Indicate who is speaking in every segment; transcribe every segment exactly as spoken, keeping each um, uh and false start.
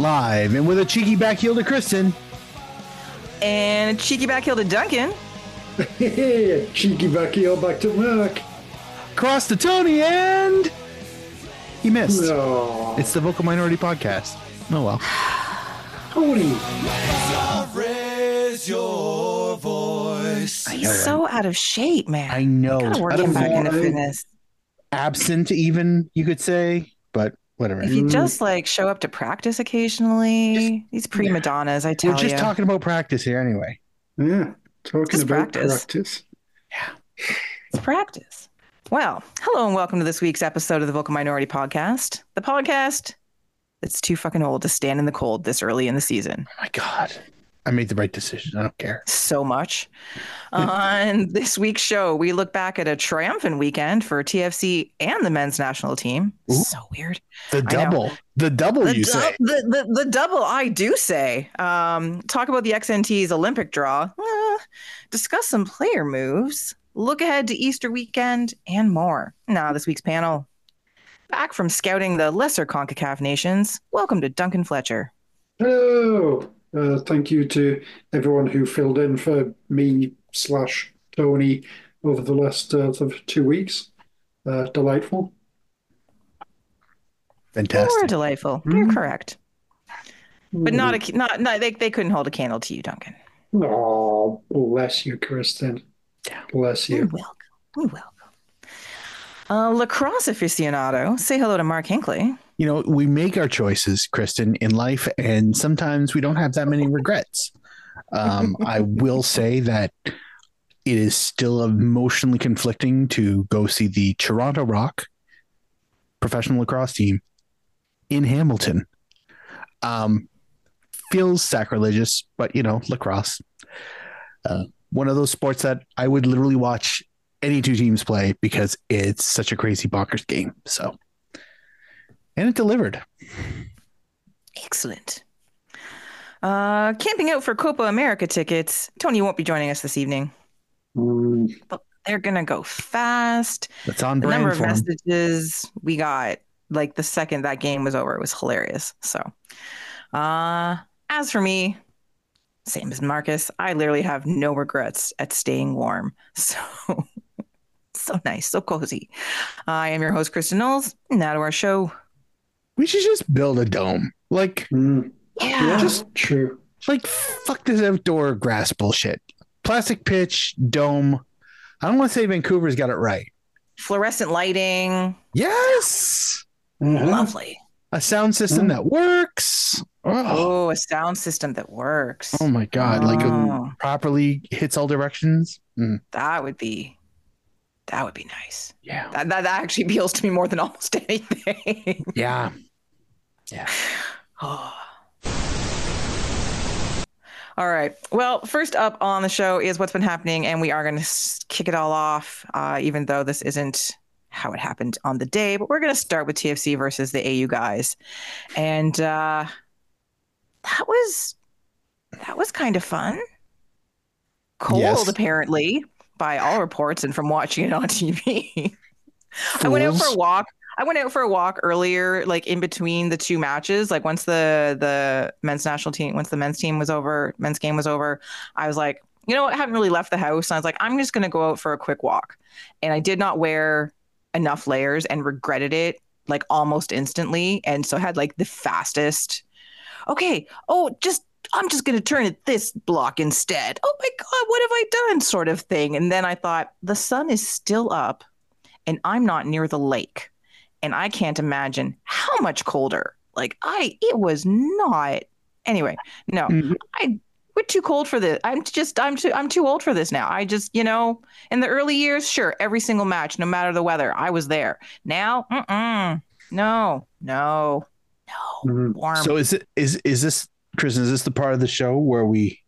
Speaker 1: Live and with a cheeky back heel to Kristen.
Speaker 2: And a cheeky back heel to Duncan.
Speaker 3: Hey, cheeky back heel back to Mark.
Speaker 1: Cross to Tony and he missed.
Speaker 3: No.
Speaker 1: It's the Vocal Minority Podcast. Oh well.
Speaker 3: Tony.
Speaker 4: Raise your voice.
Speaker 2: He's so out of shape, man.
Speaker 1: I know.
Speaker 2: Gotta work
Speaker 1: Out
Speaker 2: him
Speaker 1: of
Speaker 2: back into
Speaker 3: line.
Speaker 2: fitness.
Speaker 1: Absent even, you could say, but whatever.
Speaker 2: If you just like show up to practice occasionally, these prima donnas, I tell
Speaker 1: We're
Speaker 2: you.
Speaker 1: just talking about practice here anyway.
Speaker 3: Yeah, talking
Speaker 2: Just
Speaker 3: about
Speaker 2: practice.
Speaker 3: practice.
Speaker 2: It's practice. Well, hello and welcome to this week's episode of the Vocal Minority Podcast. The podcast that's too fucking old to stand in the cold this early in the season.
Speaker 1: Oh my God. I made the right decision. I don't care.
Speaker 2: So much. On this week's show, we look back at a triumphant weekend for T F C and the men's national team.
Speaker 1: Ooh.
Speaker 2: So weird.
Speaker 1: The
Speaker 2: I know.
Speaker 1: double. The double,
Speaker 2: The,
Speaker 1: you
Speaker 2: dou-
Speaker 1: say.
Speaker 2: the, the, the double, I do say. Um, talk about the X N T's Olympic draw. Uh, discuss some player moves. Look ahead to Easter weekend and more. Now, this week's panel. Back from scouting the lesser CONCACAF nations, welcome to Duncan Fletcher.
Speaker 3: Hello. Uh, thank you to everyone who filled in for me slash Tony over the last uh, th- two weeks. Uh, delightful.
Speaker 2: You
Speaker 1: Fantastic.
Speaker 2: were delightful. You're correct. But not a not, not they, they couldn't hold a candle to you, Duncan.
Speaker 3: Oh, bless you, Kristen. Bless
Speaker 2: You're
Speaker 3: you.
Speaker 2: welcome. You're welcome. Uh, lacrosse aficionado, say hello to Mark Hinckley.
Speaker 1: You know, we make our choices, Kristen, in life, and sometimes we don't have that many regrets. Um, I will say that it is still emotionally conflicting to go see the Toronto Rock professional lacrosse team in Hamilton. Um, feels sacrilegious, but, you know, lacrosse. Uh, one of those sports that I would literally watch any two teams play because it's such a crazy bonkers game. So, and it delivered.
Speaker 2: Excellent. Uh, camping out for Copa America tickets. Tony won't be joining us this evening,
Speaker 3: Mm,
Speaker 2: but they're gonna go fast.
Speaker 1: That's on
Speaker 2: The
Speaker 1: brand
Speaker 2: number of
Speaker 1: for 'em.
Speaker 2: messages we got, like the second that game was over, it was hilarious. So, uh, as for me, same as Marcus, I literally have no regrets at staying warm. So, so nice, so cozy. I am your host, Kristen Knowles. Now to our show.
Speaker 1: We should just build a dome. Like,
Speaker 3: mm,
Speaker 2: Yeah.
Speaker 3: yeah,
Speaker 1: Just-
Speaker 3: true.
Speaker 1: like fuck this outdoor grass bullshit. Plastic pitch, dome. I don't want to say Vancouver's got it right.
Speaker 2: Fluorescent lighting.
Speaker 1: Yes.
Speaker 3: Uh-huh.
Speaker 2: Lovely.
Speaker 1: A sound system
Speaker 3: Mm.
Speaker 1: that works. Oh,
Speaker 2: Oh, a sound system that works.
Speaker 1: oh my God. Like it
Speaker 2: Oh,
Speaker 1: properly hits all directions. Mm,
Speaker 2: that would be that would be nice.
Speaker 1: yeah.
Speaker 2: That, that that actually appeals to me more than almost anything.
Speaker 1: Yeah.
Speaker 2: Oh. All right. Well, first up on the show is what's been happening, and we are going to kick it all off, uh, even though this isn't how it happened on the day. But we're going to start with T F C versus the A U guys, and uh, that was that was kind of fun. Cold,
Speaker 1: Yes.
Speaker 2: apparently, by all reports, and from watching it on T V. I went out for a
Speaker 1: Fools.
Speaker 2: walk. I went out for a walk earlier, like in between the two matches. Like once the the men's national team, once the men's team was over, men's game was over, I was like, you know what? I haven't really left the house. And I was like, I'm just gonna go out for a quick walk. And I did not wear enough layers and regretted it like almost instantly. And so I had like the fastest. Okay. Oh, just I'm just gonna turn it this block instead. Oh my God, what have I done? Sort of thing. And then I thought the sun is still up, and I'm not near the lake. And I can't imagine how much colder. Like I, it was not. Anyway, no,
Speaker 1: Mhm.
Speaker 2: I. We're too cold for this. I'm just. I'm too. I'm too old for this now. I just, you know, in the early years, sure, every single match, no matter the weather, I was there. Now, mm-mm, no, no, no,
Speaker 3: Mhm.
Speaker 2: warm.
Speaker 1: So is it is is this Kristen? Is this the part of the show where we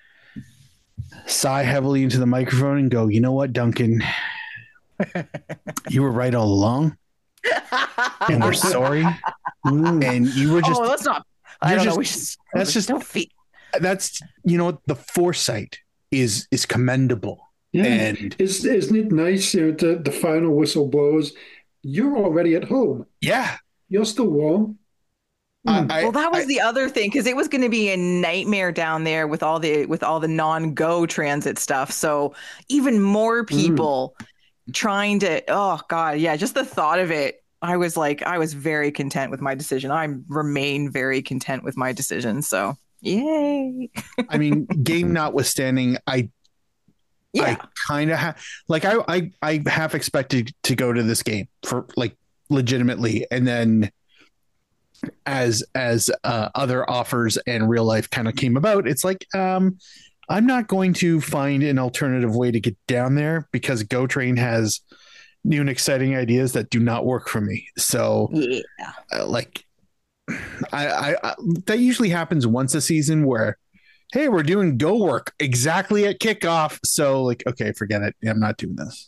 Speaker 1: sigh heavily into the microphone and go, you know what, Duncan, you were right all along, and we're sorry,
Speaker 3: Mm.
Speaker 1: and you were just
Speaker 2: oh, let's not. I
Speaker 1: you're
Speaker 2: don't know.
Speaker 1: just-
Speaker 2: We just.
Speaker 1: that's just-
Speaker 2: don't feed.
Speaker 1: that's you know what, the foresight is is commendable,
Speaker 3: Yeah.
Speaker 1: and
Speaker 3: Is, isn't it nice, you know, the, the final whistle blows, you're already at home.
Speaker 1: yeah,
Speaker 3: You're still warm.
Speaker 1: I, I,
Speaker 2: Well, that was
Speaker 1: I-
Speaker 2: the other thing because it was going to be a nightmare down there with all the with all the non-go transit stuff. So even more people trying to. Oh God, yeah, just the thought of it. I was like, I was very content with my decision. I remain very content with my decision. So yay!
Speaker 1: I mean, game notwithstanding, I
Speaker 2: Yeah,
Speaker 1: I kind of have like I, I I half expected to go to this game for like legitimately, and then as as uh, other offers and real life kind of came about, it's like um, I'm not going to find an alternative way to get down there because Go Train has new and exciting ideas that do not work for me. So,
Speaker 2: yeah.
Speaker 1: uh, like, I, I, I that usually happens once a season where. Hey, we're doing go work exactly at kickoff. So, like, okay, forget it. I'm not doing this.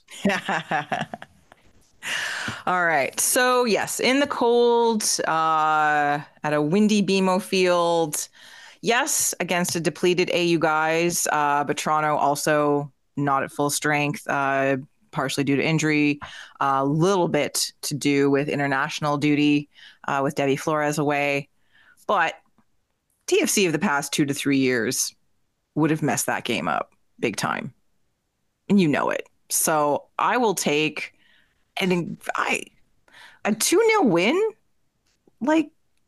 Speaker 2: All right. So yes, in the cold, uh, at a windy B M O field. Yes, against a depleted A U guys, uh, but Toronto also not at full strength, uh, partially due to injury, a little bit to do with international duty, uh, with Debbie Flores away. But T F C of the past two to three years would have messed that game up big time, and you know it. So I will take and I a two nil win. Like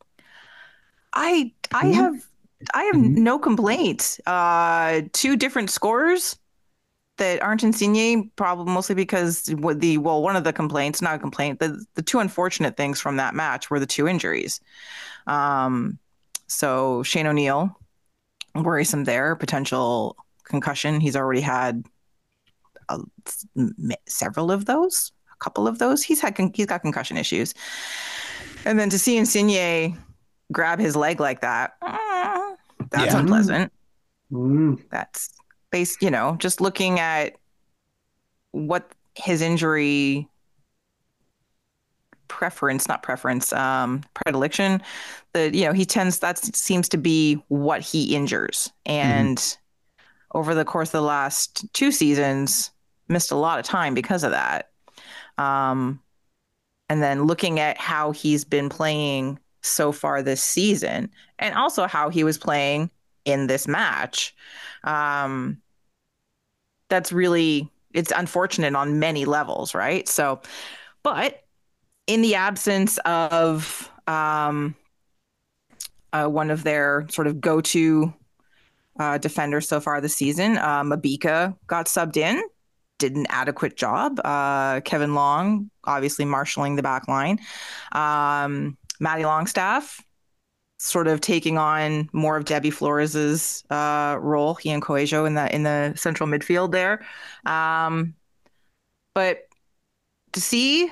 Speaker 2: I I
Speaker 1: Mhm.
Speaker 2: have I have
Speaker 1: Mhm.
Speaker 2: no complaints. Uh, two different scores that aren't Insigne, probably mostly because what the well, one of the complaints, not a complaint, the the two unfortunate things from that match were the two injuries. Um, so Shane O'Neill, worrisome there, potential concussion. He's already had uh, several of those, a couple of those. He's had con- he's got concussion issues, and then to see Insigne grab his leg like that, uh, that's
Speaker 1: Yeah.
Speaker 2: unpleasant.
Speaker 3: Mm.
Speaker 2: That's based, you know, just looking at what his injury preference, not preference, um, predilection, that, you know, he tends, that seems to be what he injures. And mm-hmm. over the course of the last two seasons, missed a lot of time because of that. Um, and then looking at how he's been playing so far this season and also how he was playing in this match, um, that's really, it's unfortunate on many levels, right? So, but in the absence of um, uh, one of their sort of go-to uh, defenders so far this season, uh, Mabika got subbed in, did an adequate job. Uh, Kevin Long, obviously marshaling the back line. Um, Matty Longstaff, sort of taking on more of Debbie Flores's uh, role, he and Coelho in the in the central midfield there. Um, but to see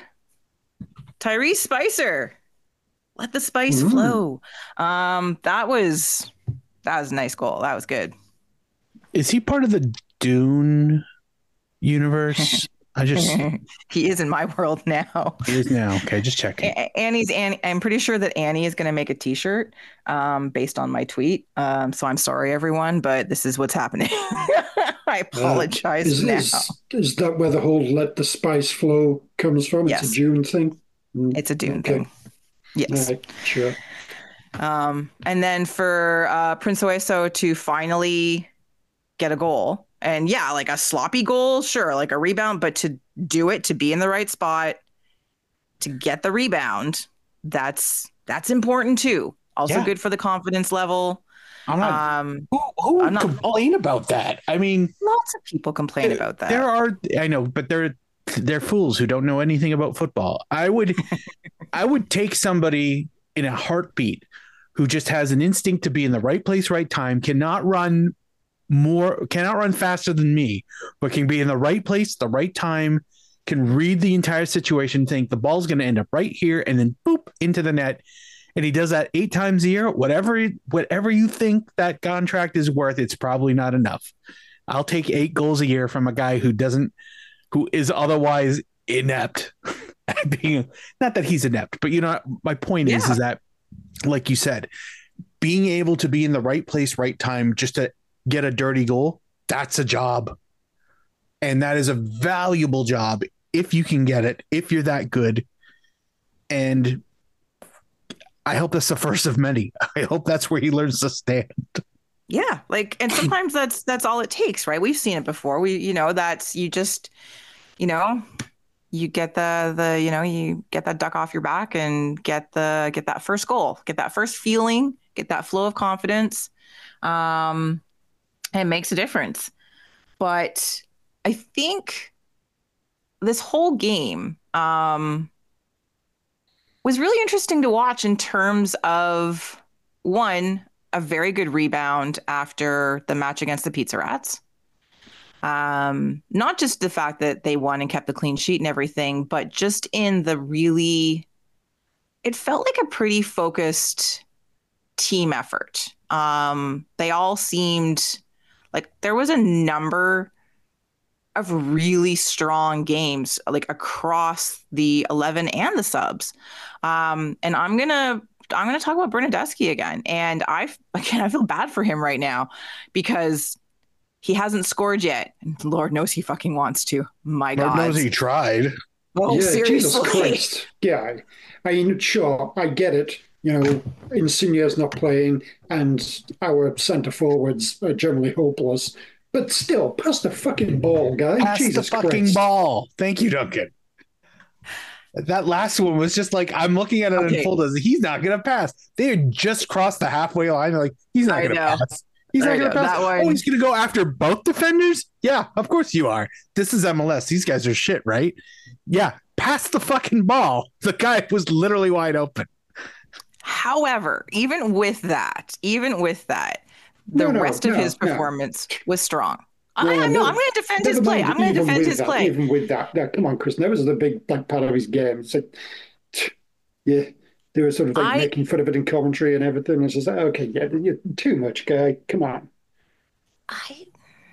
Speaker 2: Tyrese Spicer, let the spice mm. flow. Um, that was that was a nice goal. That was good.
Speaker 1: Is he part of the Dune universe? I just
Speaker 2: he is in my world now.
Speaker 1: He is now. Okay, just checking.
Speaker 2: A- Annie's Annie. I'm pretty sure that Annie is going to make a T-shirt um, based on my tweet. Um, so I'm sorry, everyone, but this is what's happening. I apologize
Speaker 3: uh, is,
Speaker 2: now.
Speaker 3: Is, is that where the whole "let the spice flow" comes from?
Speaker 2: Yes.
Speaker 3: It's a Dune thing.
Speaker 2: Mm. It's a Dune okay. thing. Yes.
Speaker 3: Right, sure.
Speaker 2: Um, and then for uh, Prince Oeso to finally get a goal. And yeah, like a sloppy goal, sure, like a rebound, but to do it, to be in the right spot, to get the rebound, that's that's important too. Also yeah. good for the confidence level.
Speaker 1: I'm not, um, who who would not, complain about that? I mean,
Speaker 2: lots of people complain
Speaker 1: there,
Speaker 2: about that.
Speaker 1: There are, I know, but they're they're fools who don't know anything about football. I would I would take somebody in a heartbeat who just has an instinct to be in the right place, right time, cannot run more cannot run faster than me, but can be in the right place, the right time, can read the entire situation, think the ball's going to end up right here, and then boop into the net. And he does that eight times a year. Whatever, whatever you think that contract is worth, it's probably not enough. I'll take eight goals a year from a guy who doesn't, who is otherwise inept at being, not that he's inept, but you know, my point yeah. is, is that, like you said, being able to be in the right place, right time, just to get a dirty goal, that's a job. And that is a valuable job if you can get it, if you're that good. And I hope that's the first of many. I hope that's where he learns to stand.
Speaker 2: Yeah, like, and sometimes that's that's all it takes, right? We've seen it before. We, you know, that's you just, you know, you get the the, you know, you get that duck off your back and get the get that first goal, get that first feeling, get that flow of confidence. Um, and it makes a difference. But I think this whole game um was really interesting to watch in terms of one, a very good rebound after the match against the Pizza Rats. Um, not just the fact that they won and kept the clean sheet and everything, but just in the really, it felt like a pretty focused team effort. Um, they all seemed like there was a number of really strong games like across the eleven and the subs. Um, and I'm going to I'm going to talk about Bernadeschi again. And I, again, I feel bad for him right now because he hasn't scored yet. Lord knows he fucking wants to. My God.
Speaker 1: Lord knows he tried.
Speaker 2: Oh,
Speaker 3: yeah,
Speaker 2: seriously.
Speaker 3: Jesus Christ. Yeah. I mean, sure, I get it. You know, Insigne's not playing and our centre forwards are generally hopeless. But still, pass the fucking ball, guy.
Speaker 1: Pass
Speaker 3: Jesus
Speaker 1: the fucking
Speaker 3: Christ.
Speaker 1: ball. Thank you, Duncan. That last one was just like, I'm looking at it
Speaker 2: Okay.
Speaker 1: unfold as he's not going to pass. They had just crossed the halfway line. They're like, he's not
Speaker 2: I
Speaker 1: going to
Speaker 2: know.
Speaker 1: pass. He's
Speaker 2: I
Speaker 1: not going to
Speaker 2: know.
Speaker 1: pass.
Speaker 2: That one-
Speaker 1: Oh, he's going to go after both defenders? Yeah, of course you are. This is M L S. These guys are shit, right? Yeah, pass the fucking ball. The guy was literally wide open.
Speaker 2: However, even with that, even with that, the
Speaker 3: No, no,
Speaker 2: rest of
Speaker 3: no,
Speaker 2: his
Speaker 3: no.
Speaker 2: performance was strong. I,
Speaker 3: Well,
Speaker 2: I know.
Speaker 3: never-
Speaker 2: I'm going to defend his
Speaker 3: Never
Speaker 2: play.
Speaker 3: mind,
Speaker 2: I'm going to
Speaker 3: even
Speaker 2: defend
Speaker 3: with
Speaker 2: his
Speaker 3: that,
Speaker 2: play.
Speaker 3: Even with that, yeah, come on, Chris. That was the big like part of his game. It's like, yeah, they were sort of like
Speaker 2: I-
Speaker 3: making fun of it in commentary and everything. It's just like, okay, yeah, you're too much, guy. Come on.
Speaker 2: I,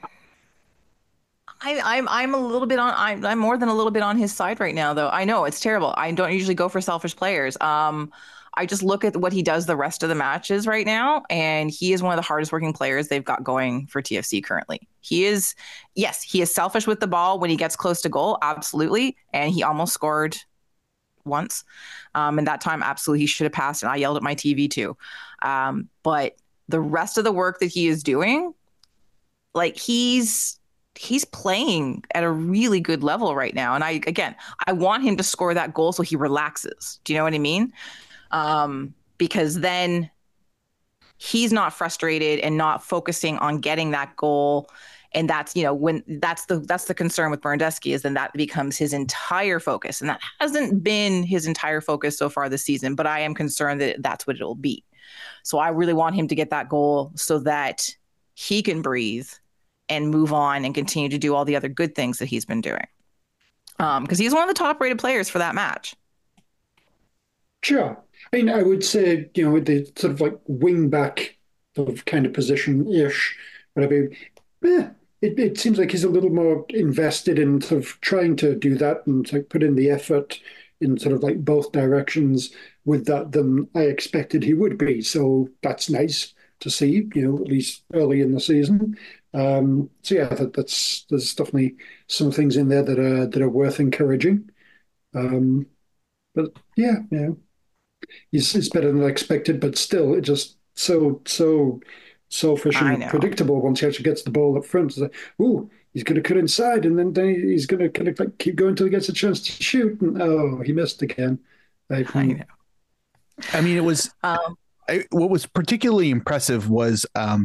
Speaker 2: I, I'm, I'm a little bit on. I'm, I'm more than a little bit on his side right now, though. I know it's terrible. I don't usually go for selfish players. Um, I just look at what he does the rest of the matches right now, and he is one of the hardest working players they've got going for T F C currently. He is, yes, he is selfish with the ball when he gets close to goal, absolutely, and he almost scored once. Um, and that time, absolutely, he should have passed, and I yelled at my T V too. Um, but the rest of the work that he is doing, like he's he's playing at a really good level right now. And I, again, I want him to score that goal so he relaxes. Do you know what I mean? Um, because then he's not frustrated and not focusing on getting that goal. And that's, you know, when that's the that's the concern with Bernadeschi is then that becomes his entire focus. And that hasn't been his entire focus so far this season, but I am concerned that that's what it'll be. So I really want him to get that goal so that he can breathe and move on and continue to do all the other good things that he's been doing. Um, because he's one of the top rated players for that match.
Speaker 3: Sure. I mean, I would say, you know, the sort of like wing back sort of kind of position ish, whatever. Eh, it, it seems like he's a little more invested in sort of trying to do that and to put in the effort in sort of like both directions with that than I expected he would be. So that's nice to see, you know, at least early in the season. Um, so yeah, that, that's there's definitely some things in there that are that are worth encouraging. Um, but yeah, yeah, he's it's better than I expected, but still, it just so so selfish
Speaker 2: I
Speaker 3: and
Speaker 2: know.
Speaker 3: predictable once he actually gets the ball up front. It's like, ooh, he's going to cut inside, and then, then he's going to kind of like keep going until he gets a chance to shoot. And oh, he missed again. Like,
Speaker 2: I know.
Speaker 1: I mean, it was
Speaker 2: Um,
Speaker 1: I, what was particularly impressive was um,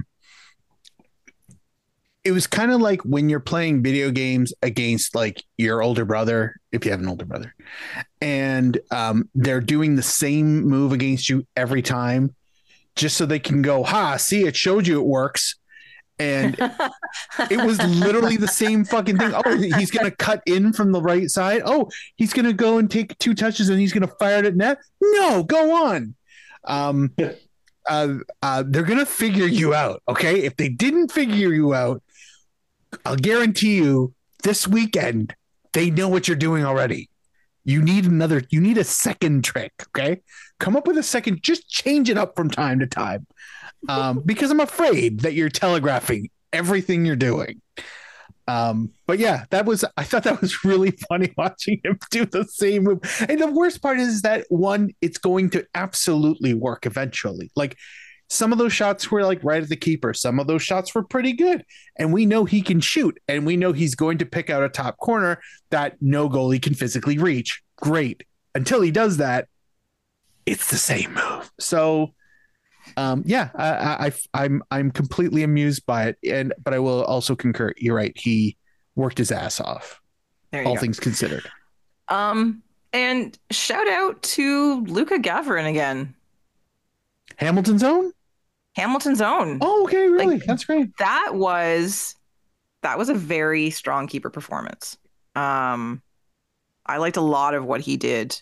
Speaker 1: it was kind of like when you're playing video games against like your older brother, if you have an older brother, and um, they're doing the same move against you every time, just so they can go, ha, see, it showed you it works. And it was literally the same fucking thing. Oh, he's going to cut in from the right side. Oh, he's going to go and take two touches and he's going to fire it at net. No, go on. Um, uh, uh, they're going to figure you out. Okay. If they didn't figure you out, I'll guarantee you this weekend, they know what you're doing already. You need another, you need a second trick. Okay. Come up with a second, just change it up from time to time. Um, because I'm afraid that you're telegraphing everything you're doing. Um, but yeah, that was I thought that was really funny watching him do the same move. And the worst part is that one, it's going to absolutely work eventually. Like some of those shots were like right at the keeper. Some of those shots were pretty good. And we know he can shoot, and we know he's going to pick out a top corner that no goalie can physically reach. Great. Until he does that, it's the same move. So um, yeah, I, I, I'm I'm completely amused by it, and but I will also concur. You're right. He worked his ass off.
Speaker 2: There you
Speaker 1: all
Speaker 2: go.
Speaker 1: things considered.
Speaker 2: Um, and shout out to Luca Gavrin again.
Speaker 1: Hamilton's own.
Speaker 2: Hamilton's own.
Speaker 1: Oh, okay, really?
Speaker 2: Like,
Speaker 1: That's great.
Speaker 2: That was that was a very strong keeper performance. Um, I liked a lot of what he did.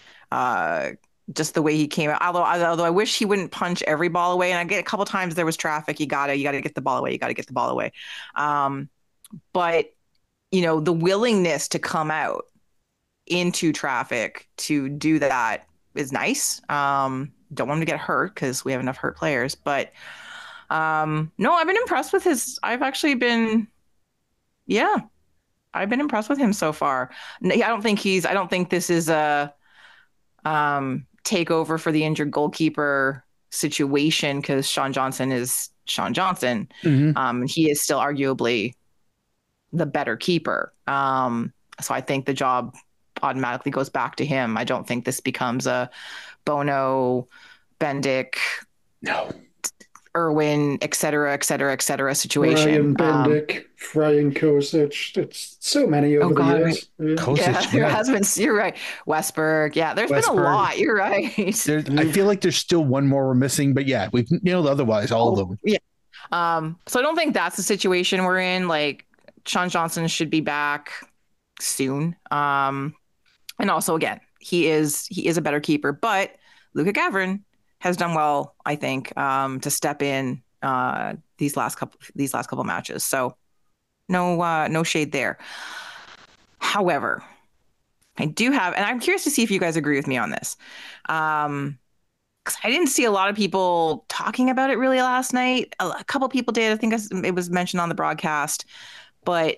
Speaker 2: Uh. Just the way he came out, although although I wish he wouldn't punch every ball away. And I get a couple times there was traffic. You gotta you gotta get the ball away. You gotta get the ball away. Um, but you know, the willingness to come out into traffic to do that is nice. Um, don't want him to get hurt because we have enough hurt players. But um, no, I've been impressed with his. I've actually been, yeah, I've been impressed with him so far. I don't think he's. I don't think this is a. Um, take over for the injured goalkeeper situation because Sean Johnson is Sean Johnson.
Speaker 1: Mm-hmm.
Speaker 2: Um, he is still arguably the better keeper. Um, so I think the job automatically goes back to him. I don't think this becomes a Bono, Bendik,
Speaker 1: no,
Speaker 2: Irwin, et cetera, et cetera, et cetera situation.
Speaker 3: Ryan Bendik, um, Ryan Kosic. It's so many over
Speaker 2: oh God,
Speaker 3: the years.
Speaker 2: Right. Kosic, yeah, there yeah. has been. You're right. Westberg. Yeah, there's Westberg. been a lot. You're right.
Speaker 1: There, I feel like there's still one more we're missing, but yeah, we've nailed otherwise all
Speaker 2: oh,
Speaker 1: of them.
Speaker 2: Yeah. Um. So I don't think that's the situation we're in. Like Sean Johnson should be back soon. Um. And also, again, he is he is a better keeper, but Luca Gavrin has done well, I think, um, to step in uh, these last couple these last couple matches. So no uh, no shade there. However, I do have, and I'm curious to see if you guys agree with me on this, um, because I didn't see a lot of people talking about it really last night. A, a couple people did. I think it was mentioned on the broadcast, but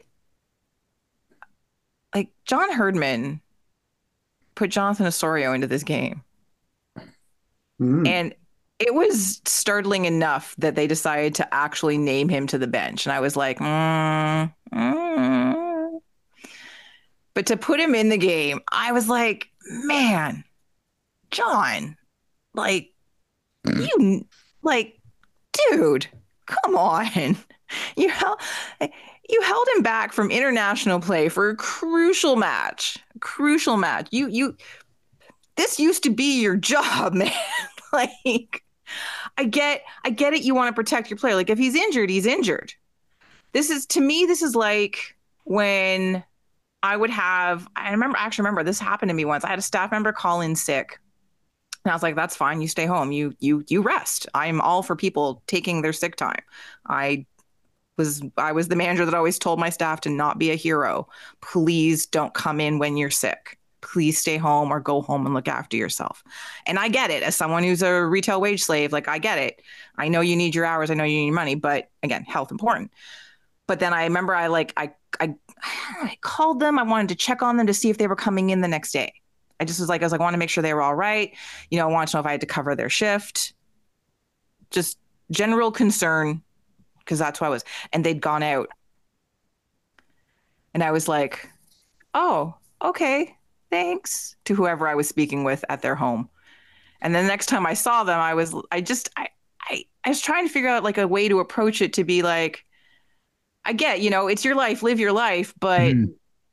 Speaker 2: like John Herdman put Jonathan Osorio into this game. Mm. And it was startling enough that they decided to actually name him to the bench. And I was like, mm, mm. But to put him in the game, I was like, man, John, like, you, like, dude, come on. You held, you held him back from international play for a crucial match, crucial match. You, you, this used to be your job, man. Like, I get, I get it. You want to protect your player. Like, if he's injured, he's injured. This is, to me, this is like when I would have, I remember, I actually remember this happened to me once. I had a staff member call in sick. And I was like, that's fine. You stay home. You, you, you rest. I'm all for people taking their sick time. I was, I was the manager that always told my staff to not be a hero. Please don't come in when you're sick. Please stay home or go home and look after yourself. And I get it as someone who's a retail wage slave. Like, I get it. I know you need your hours. I know you need money, but again, health important. But then I remember I like, I, I, I called them. I wanted to check on them to see if they were coming in the next day. I just was like, I was like, I want to make sure they were all right. You know, I wanted to know if I had to cover their shift. Just general concern, because that's who I was. And they'd gone out. And I was like, oh, okay, thanks, to whoever I was speaking with at their home. And then the next time I saw them, I was, I just, I, I, I was trying to figure out like a way to approach it to be like, I get, you know, it's your life, live your life, but mm.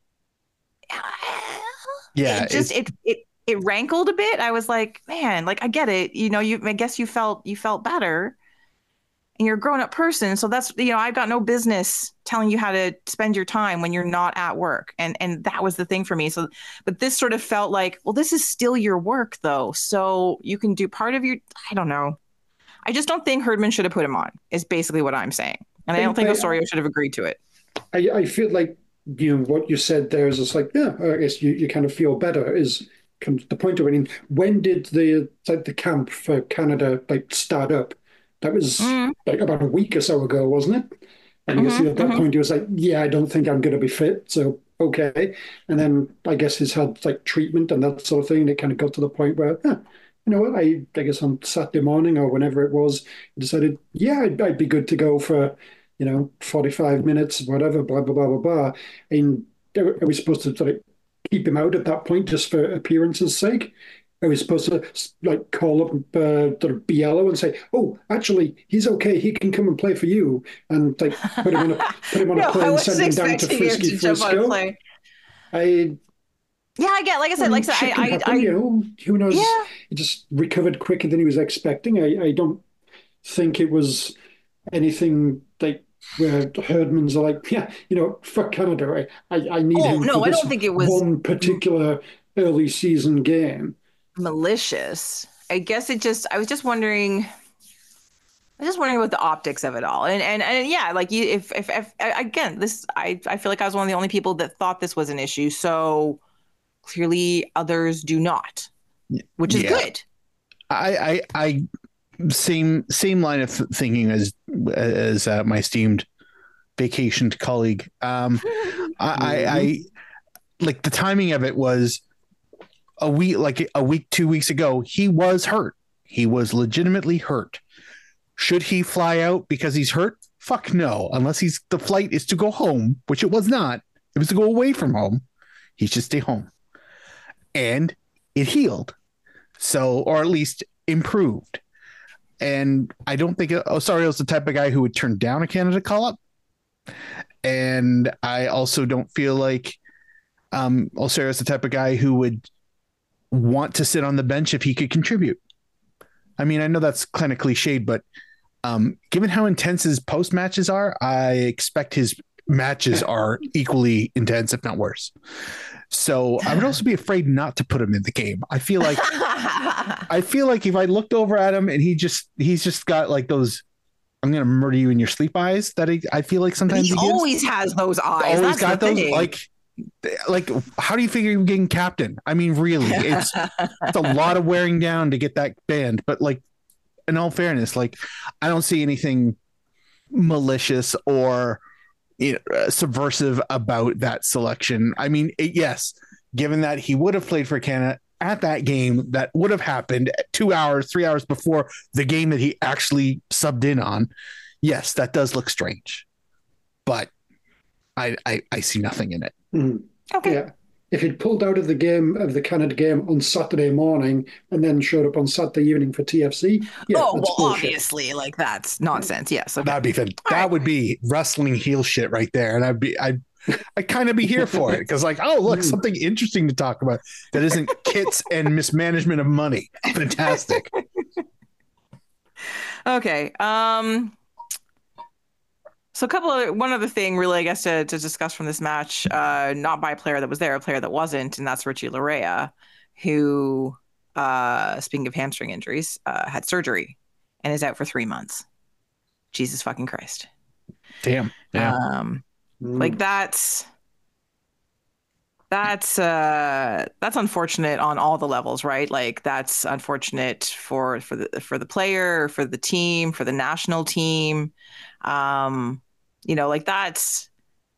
Speaker 1: yeah,
Speaker 2: it just it it it rankled a bit. I was like, man, like I get it. You know, you I guess you felt you felt better, and you're a grown up person. So that's, you know, I've got no business telling you how to spend your time when you're not at work. And and that was the thing for me. So, but this sort of felt like, well, this is still your work though. So you can do part of your. I don't know. I just don't think Herdman should have put him on. Is basically what I'm saying. And I don't think Osorio should have agreed to it.
Speaker 3: I, I feel like, you know, what you said there is just like, yeah, I guess you, you kind of feel better is kind of the point of it. I mean, when did the like the camp for Canada like start up? That was mm. like about a week or so ago, wasn't it? And I guess
Speaker 2: Mm-hmm,
Speaker 3: at that
Speaker 2: mm-hmm.
Speaker 3: point he was like, yeah, I don't think I'm going to be fit. So, okay. And then I guess he's had like treatment and that sort of thing. And it kind of got to the point where, huh, you know what, I, I guess on Saturday morning or whenever it was, I decided, yeah, I'd, I'd be good to go for, you know, forty-five minutes, whatever, blah, blah, blah, blah, blah. And are we supposed to sort of keep him out at that point just for appearance's sake? Are we supposed to like call up uh, sort of Biello and say, "Oh, actually, he's okay. He can come and play for you," and like put him on a put him on
Speaker 2: No,
Speaker 3: a
Speaker 2: I
Speaker 3: plane,
Speaker 2: wasn't
Speaker 3: send him down to
Speaker 2: expecting him
Speaker 3: Frisky
Speaker 2: to jump on a
Speaker 3: Frisco?
Speaker 2: plane.
Speaker 3: I,
Speaker 2: Yeah, I get. Like I
Speaker 3: I
Speaker 2: said, like
Speaker 3: mean,
Speaker 2: I said,
Speaker 3: shit can
Speaker 2: I, I,
Speaker 3: happen. You
Speaker 2: I
Speaker 3: know, who knows?
Speaker 2: yeah.
Speaker 3: He just recovered quicker than he was expecting. I, I don't think it was anything like where Herdman's are like, yeah, you know, for Canada, I, I, I need
Speaker 2: Oh
Speaker 3: him for
Speaker 2: no, I
Speaker 3: this
Speaker 2: don't think it was
Speaker 3: one particular early season game.
Speaker 2: malicious. I guess it just. I was just wondering. I was just wondering about the optics of it all, and and and yeah, like you, if if, if again, this, I I feel like I was one of the only people that thought this was an issue. So clearly, others do not, which is
Speaker 1: Yeah.
Speaker 2: good.
Speaker 1: I, I, I, same, same line of thinking as, as uh, my esteemed vacationed colleague. Um, I, I, I, like the timing of it was a week, like a week, two weeks ago, he was hurt. He was legitimately hurt. Should he fly out because he's hurt? Fuck no. Unless he's the flight is to go home, which it was not. It was to go away from home. He should stay home. And it healed. So, or at least improved. And I don't think Osario's the type of guy who would turn down a Canada call up. And I also don't feel like um, Osario's the type of guy who would want to sit on the bench if he could contribute. I mean, I know that's kind of cliched, but um, given how intense his post matches are, I expect his matches are equally intense, if not worse. So I would also be afraid not to put him in the game. I feel like I feel like if I looked over at him and he just he's just got like those "I'm gonna murder you in your sleep" eyes that he, I feel like sometimes
Speaker 2: he,
Speaker 1: he
Speaker 2: always has those eyes.
Speaker 1: always
Speaker 2: That's
Speaker 1: got
Speaker 2: the
Speaker 1: those
Speaker 2: thing.
Speaker 1: like like how do you figure you're getting captain? I mean, really, it's it's a lot of wearing down to get that banned. But like, in all fairness, like I don't see anything malicious or you know, uh, subversive about that selection. I mean, it, yes, given that he would have played for Canada at that game that would have happened two hours, three hours before the game that he actually subbed in on. Yes, that does look strange, but I I, I see nothing in it.
Speaker 3: Mm.
Speaker 2: Okay.
Speaker 3: Yeah. If he'd pulled out of the game of the Canada game on Saturday morning and then showed up on Saturday evening for T F C, yeah,
Speaker 2: oh
Speaker 3: that's
Speaker 2: well,
Speaker 3: bullshit.
Speaker 2: obviously, like that's nonsense. Yes, okay.
Speaker 1: That'd be fun.
Speaker 2: All
Speaker 1: That
Speaker 2: right.
Speaker 1: would be wrestling heel shit right there, and I'd be I'd I'd kind of be here for it because like oh look
Speaker 3: Mm.
Speaker 1: something interesting to talk about that isn't kits and mismanagement of money. Fantastic.
Speaker 2: Okay. Um. So a couple of one other thing really, I guess, to, to discuss from this match, uh, not by a player that was there, a player that wasn't, and that's Richie Larea, who, uh, speaking of hamstring injuries, uh, had surgery and is out for three months. Jesus fucking Christ.
Speaker 1: Damn. Yeah.
Speaker 2: Um,
Speaker 3: Mm.
Speaker 2: like that's that's uh that's unfortunate on all the levels, right? Like that's unfortunate for for the for the player, for the team, for the national team. Um, you know, like that's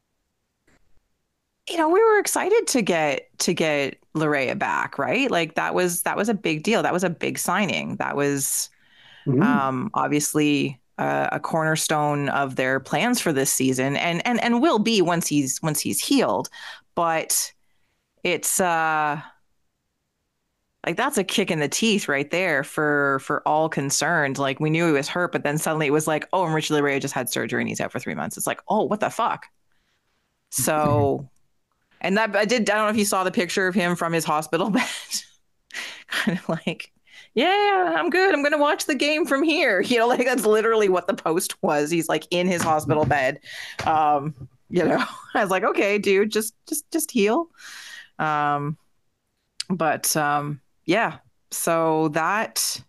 Speaker 2: you know, we were excited to get to get Larea back, right? Like that was that was a big deal. That was a big signing. That was
Speaker 3: Mm.
Speaker 2: um obviously uh, a cornerstone of their plans for this season and and and will be once he's once he's healed. But it's uh like that's a kick in the teeth right there for for all concerned. Like we knew he was hurt, but then suddenly it was like, oh, and Richie Larea just had surgery and he's out for three months. It's like, oh, what the fuck? So, and that I did. I don't know if you saw the picture of him from his hospital bed, kind of like, yeah, I'm good. I'm gonna watch the game from here. You know, like that's literally what the post was. He's like in his hospital bed. Um, you know, I was like, okay, dude, just just just heal. Um, but um, yeah, so that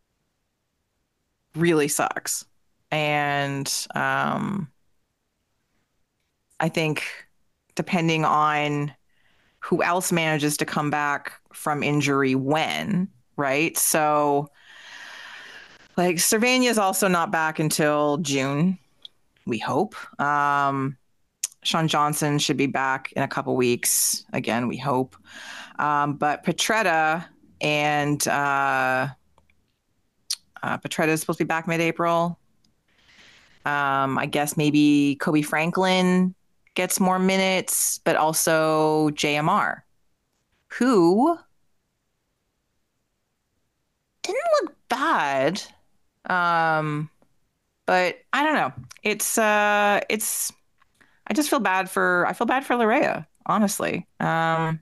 Speaker 2: really sucks. And um, I think depending on who else manages to come back from injury when, right? So like Cervania is also not back until June. we hope. Um, Sean Johnson should be back in a couple weeks. Again, we hope. Um, but Petretta and uh, uh, Petretta is supposed to be back mid-April. Um, I guess maybe Kobe Franklin gets more minutes, but also J M R, who didn't look bad. Um, but I don't know. It's uh, it's. I just feel bad for. I feel bad for Larea, honestly. Um,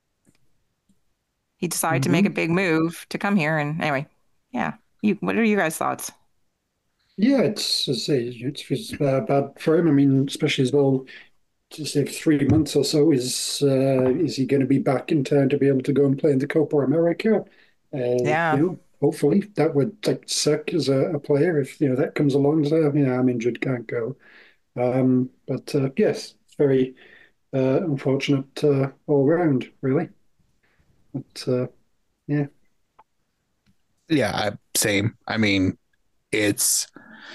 Speaker 2: he decided mm-hmm. to make a big move to come here, and anyway, yeah. You, what are you guys' thoughts?
Speaker 3: Yeah, it's it's, it's, it's uh, bad for him. I mean, especially as well. To say three months or so, is uh, is he going to be back in time to be able to go and play in the Copa America? Uh,
Speaker 2: yeah.
Speaker 3: You know, hopefully that would like suck as a, a player if you know that comes along. So, you know, I'm injured, can't go. Um, but uh, yes, it's very uh, unfortunate uh, all round, really. But uh, yeah,
Speaker 1: yeah, same. I mean, it's.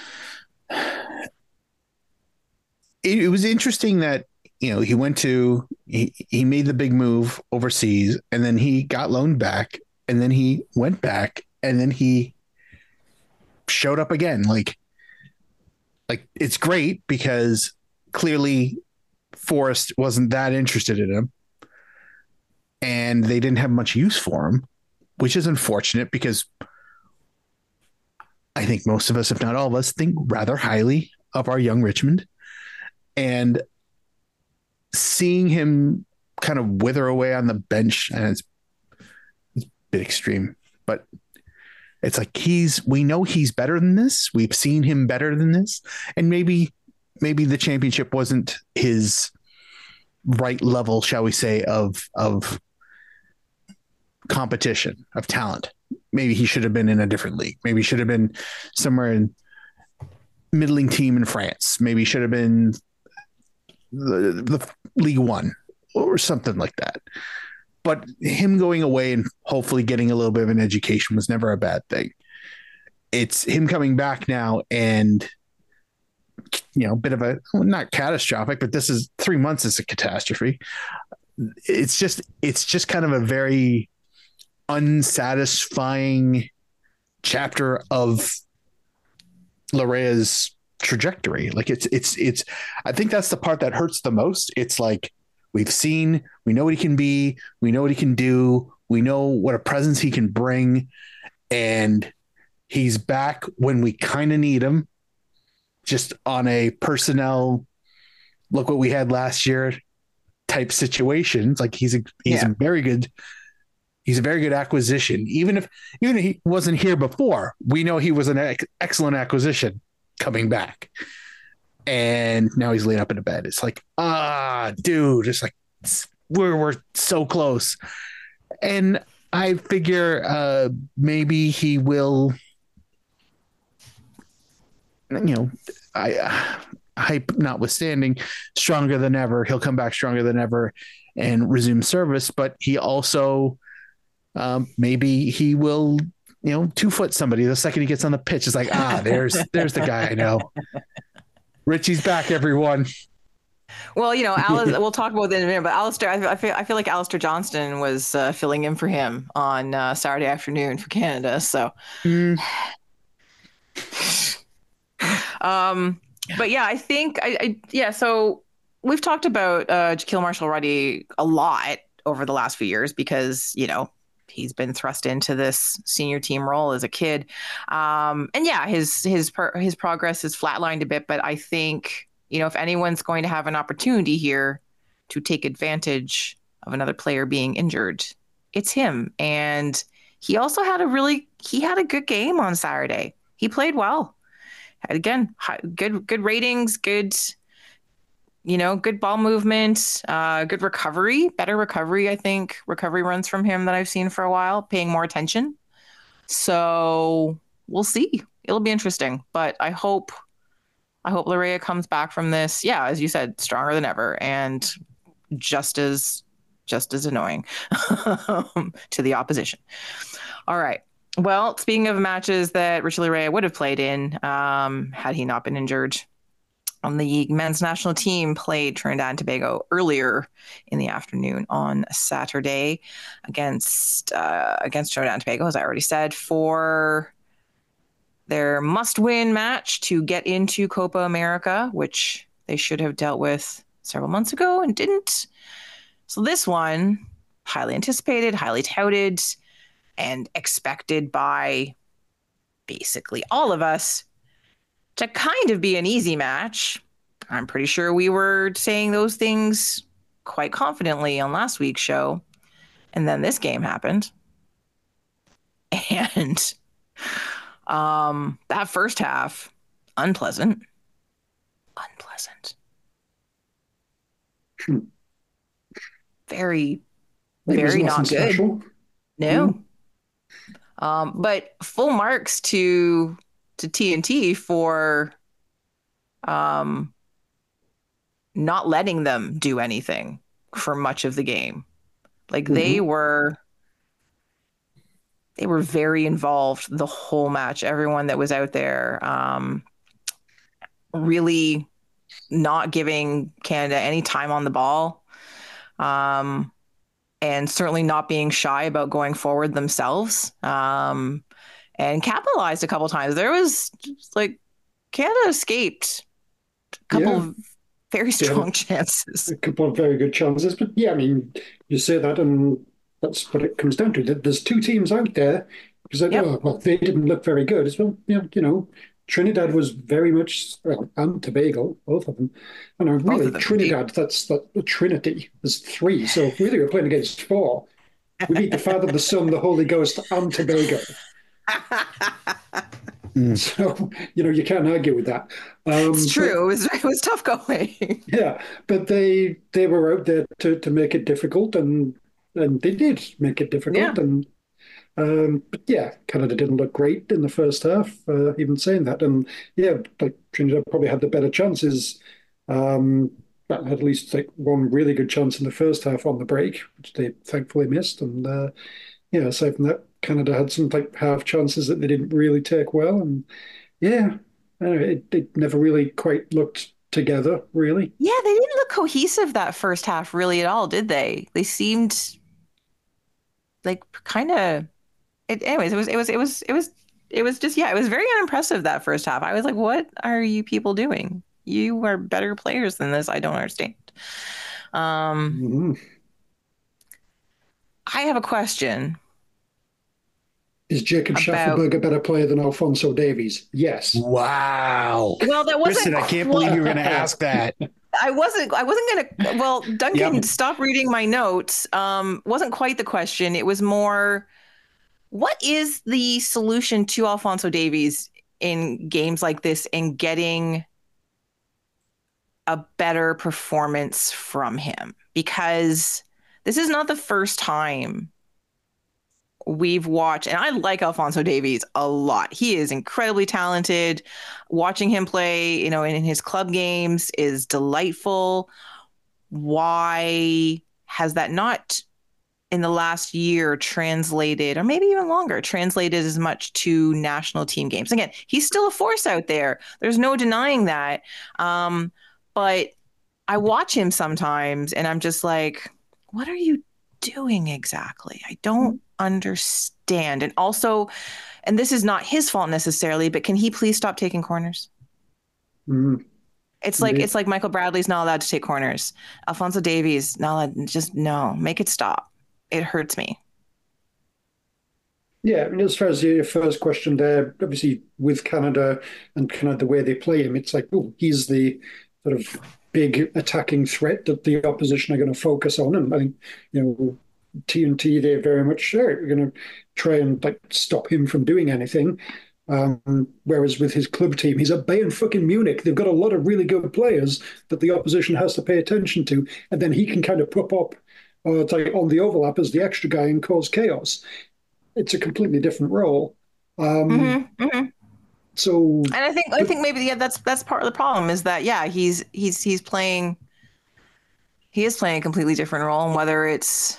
Speaker 1: It, it was interesting that, you know, he went to, he, he made the big move overseas, and then he got loaned back, and then he went back, and then he showed up again. Like, like it's great because clearly Forest wasn't that interested in him, and they didn't have much use for him, which is unfortunate because I think most of us, if not all of us, think rather highly of our young Richmond. And seeing him kind of wither away on the bench, and it's, it's a bit extreme, but it's like he's, we know he's better than this. We've seen him better than this. And maybe, maybe the championship wasn't his right level, shall we say, of, of competition, of talent. Maybe he should have been in a different league. Maybe he should have been somewhere in middling team in France. Maybe he should have been the, the League One or something like that. But him going away and hopefully getting a little bit of an education was never a bad thing. It's him coming back now and, you know, a bit of a, well, not catastrophic, but this is three months is a catastrophe. It's just, it's just kind of a very unsatisfying chapter of Larea's trajectory. Like it's, it's, it's, I think that's the part that hurts the most. It's like, we've seen, we know what he can be. We know what he can do. We know what a presence he can bring. And he's back when we kind of need him, just on a personnel, look what we had last year type situations. Like he's a, he's yeah. a very good, he's a very good acquisition. Even if, even if he wasn't here before, we know he was an ex- excellent acquisition coming back. And now he's laid up in a bed. It's like, ah, dude, it's like, we're, we're so close. And I figure uh, maybe he will, you know, I uh, hype notwithstanding, stronger than ever. He'll come back stronger than ever and resume service. But he also, um, maybe he will, you know, two foot somebody the second he gets on the pitch. It's like, ah, there's, there's the guy I know. Richie's back, everyone.
Speaker 2: Well, you know, Alice, we'll talk about that in a minute, but Alistair, I, I feel I feel like Alistair Johnston was uh, filling in for him on uh, Saturday afternoon for Canada. So, mm. um, but yeah, I think I, I yeah. So we've talked about uh, Jahkeele Marshall-Rutty a lot over the last few years because you know he's been thrust into this senior team role as a kid, um, and yeah, his his his progress has flatlined a bit, but I think. You know, if anyone's going to have an opportunity here to take advantage of another player being injured, it's him. And he also had a really, he had a good game on Saturday. He played well. And again, good, good ratings, good, you know, good ball movement, uh, good recovery, better recovery. I think recovery runs from him that I've seen for a while, paying more attention. So we'll see. It'll be interesting, but I hope, I hope Larea comes back from this. Yeah, as you said, stronger than ever and just as just as annoying to the opposition. All right. Well, speaking of matches that Richie Laryea would have played in, um, had he not been injured, on the men's national team played Trinidad and Tobago earlier in the afternoon on Saturday against uh, against Trinidad and Tobago, as I already said, for their must-win match to get into Copa America, which they should have dealt with several months ago and didn't. So this one, highly anticipated, highly touted, and expected by basically all of us to kind of be an easy match. I'm pretty sure we were saying those things quite confidently on last week's show. And then this game happened. And um, that first half, unpleasant. Unpleasant.
Speaker 3: Hmm.
Speaker 2: Very,
Speaker 3: Maybe
Speaker 2: very
Speaker 3: it's
Speaker 2: not
Speaker 3: nothing
Speaker 2: good.
Speaker 3: special.
Speaker 2: No.
Speaker 3: Hmm.
Speaker 2: Um, but full marks to to T N T for um, not letting them do anything for much of the game. Like
Speaker 3: Mhm.
Speaker 2: they were they were very involved the whole match. Everyone that was out there, um, really not giving Canada any time on the ball, um, and certainly not being shy about going forward themselves, um, and capitalized a couple times. There was just, like Canada escaped a couple
Speaker 3: Yeah.
Speaker 2: of very
Speaker 3: They had
Speaker 2: strong
Speaker 3: a,
Speaker 2: chances.
Speaker 3: a couple of very good chances. But yeah, I mean, you say that, and that's what it comes down to. There- There's two teams out there because, like,
Speaker 2: Yep.
Speaker 3: oh, well, they didn't look very good as well. Yeah, you know, Trinidad was very much, well, and Tobago, both of them. And uh,
Speaker 2: Both
Speaker 3: really,
Speaker 2: of them.
Speaker 3: Trinidad, that's that the Trinity. There's three. So really, we're playing against four. We need the Father, the Son, the Holy Ghost, and Tobago.
Speaker 1: Mm.
Speaker 3: So, you know, you can't argue with that. Um,
Speaker 2: It's
Speaker 3: but
Speaker 2: true. It was it was tough going.
Speaker 3: yeah, but they they were out there to, to make it difficult, and and they did make it difficult.
Speaker 2: Yeah.
Speaker 3: And um, but yeah, Canada didn't look great in the first half. Uh, even saying that, and yeah, like Trinidad probably had the better chances. Um, but had at least like one really good chance in the first half on the break, which they thankfully missed. And uh, yeah, aside from that, Canada had some like half chances that they didn't really take well. And yeah, I don't know, it, it never really quite looked together, really.
Speaker 2: Yeah, they didn't look cohesive that first half really at all, did they? They seemed like kind of it anyways, it was it was it was it was it was just yeah, it was very unimpressive that first half. I was like, what are you people doing? You are better players than this. I don't understand. Um,
Speaker 3: Mhm.
Speaker 2: I have a question
Speaker 3: Is Jacob
Speaker 2: about
Speaker 3: Schaffelberg a better player than Alfonso Davies? Yes.
Speaker 1: Wow.
Speaker 2: well, that wasn't
Speaker 1: Kristen, I can't believe you were going to
Speaker 2: quite-
Speaker 1: ask that.
Speaker 2: I wasn't I wasn't gonna well, Duncan,
Speaker 1: Yep.
Speaker 2: stop reading my notes. Um, wasn't quite the question. It was more, what is the solution to Alfonso Davies in games like this and getting a better performance from him? Because this is not the first time we've watched, and I like Alfonso Davies a lot. He is incredibly talented. Watching him play, you know, in his club games is delightful. Why has that not in the last year translated, or maybe even longer, translated as much to national team games? Again, he's still a force out there. There's no denying that. Um, but I watch him sometimes and I'm just like, what are you doing exactly? I don't understand. And also, and this is not his fault necessarily, but can he please stop taking corners?
Speaker 3: Mhm.
Speaker 2: It's like
Speaker 3: Indeed.
Speaker 2: it's like Michael Bradley's not allowed to take corners. Alfonso Davies not allowed, just no, make it stop. It hurts me.
Speaker 3: Yeah, I mean, as far as your first question there, obviously with Canada and kind of the way they play him, it's like, oh, he's the sort of big attacking threat that the opposition are going to focus on. And I think, you know, T N T, they're very much sure we're going to try and like stop him from doing anything. Um, whereas with his club team, he's at Bayern fucking Munich. They've got a lot of really good players that the opposition has to pay attention to, and then he can kind of pop up uh, like on the overlap as the extra guy and cause chaos. It's a completely different role. Um,
Speaker 2: Mm-hmm, mm-hmm.
Speaker 3: So,
Speaker 2: and I think I
Speaker 3: but,
Speaker 2: think maybe yeah, that's that's part of the problem is that yeah, he's he's he's playing he is playing a completely different role, and whether it's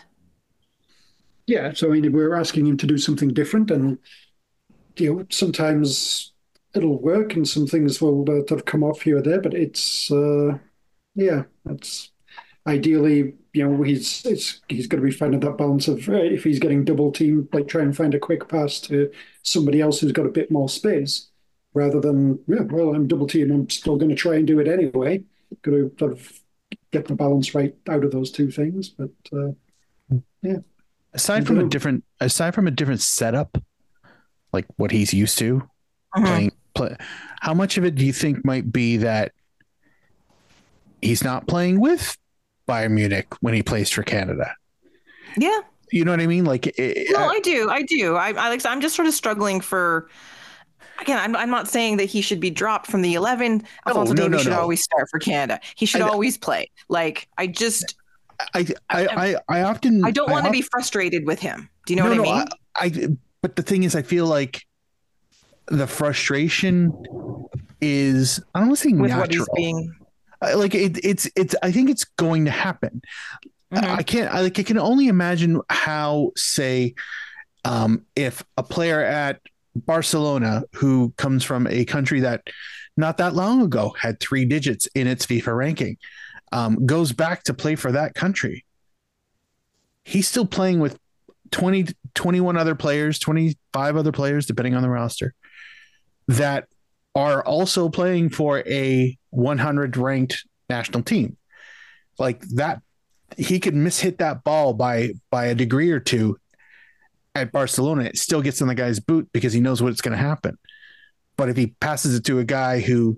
Speaker 3: yeah, so I mean, we're asking him to do something different, and you know, sometimes it'll work, and some things will uh, sort of come off here or there. But it's uh, yeah, it's ideally, you know, he's it's he's got to be finding that balance of uh, if he's getting double teamed, like try and find a quick pass to somebody else who's got a bit more space, rather than yeah, well, I'm double teamed, I'm still going to try and do it anyway. Got to sort of get the balance right out of those two things, but uh, yeah.
Speaker 1: Aside from a different, aside from a different setup, like what he's used to uh-huh. playing, play, how much of it do you think might be that he's not playing with Bayern Munich when he plays for Canada?
Speaker 2: Yeah,
Speaker 1: you know what I mean. Like, it,
Speaker 2: no, I, I do, I do. I, Alex, I'm just sort of struggling for. Again, I'm, I'm not saying that he should be dropped from the eleven. Alfonso
Speaker 1: no, no,
Speaker 2: Davies
Speaker 1: no,
Speaker 2: should
Speaker 1: no.
Speaker 2: always start for Canada. He should
Speaker 1: I,
Speaker 2: always play. Like, I just.
Speaker 1: I, I, I, I often
Speaker 2: I don't want
Speaker 1: I
Speaker 2: to be frustrated with him. Do you know
Speaker 1: no,
Speaker 2: what I
Speaker 1: no,
Speaker 2: mean?
Speaker 1: I, I, but the thing is, I feel like the frustration is, I don't want to say
Speaker 2: with
Speaker 1: natural.
Speaker 2: What he's being...
Speaker 1: Like it, it's, it's, I think it's going to happen. Mm-hmm. I can't, I like, I can only imagine how, say, um, if a player at Barcelona who comes from a country that not that long ago had three digits in its FIFA ranking, Um, goes back to play for that country. He's still playing with twenty, twenty-one other players, twenty-five other players, depending on the roster, that are also playing for a one hundred ranked national team. Like that, he could mishit that ball by by a degree or two at Barcelona. It still gets in the guy's boot because he knows what's going to happen. But if he passes it to a guy who,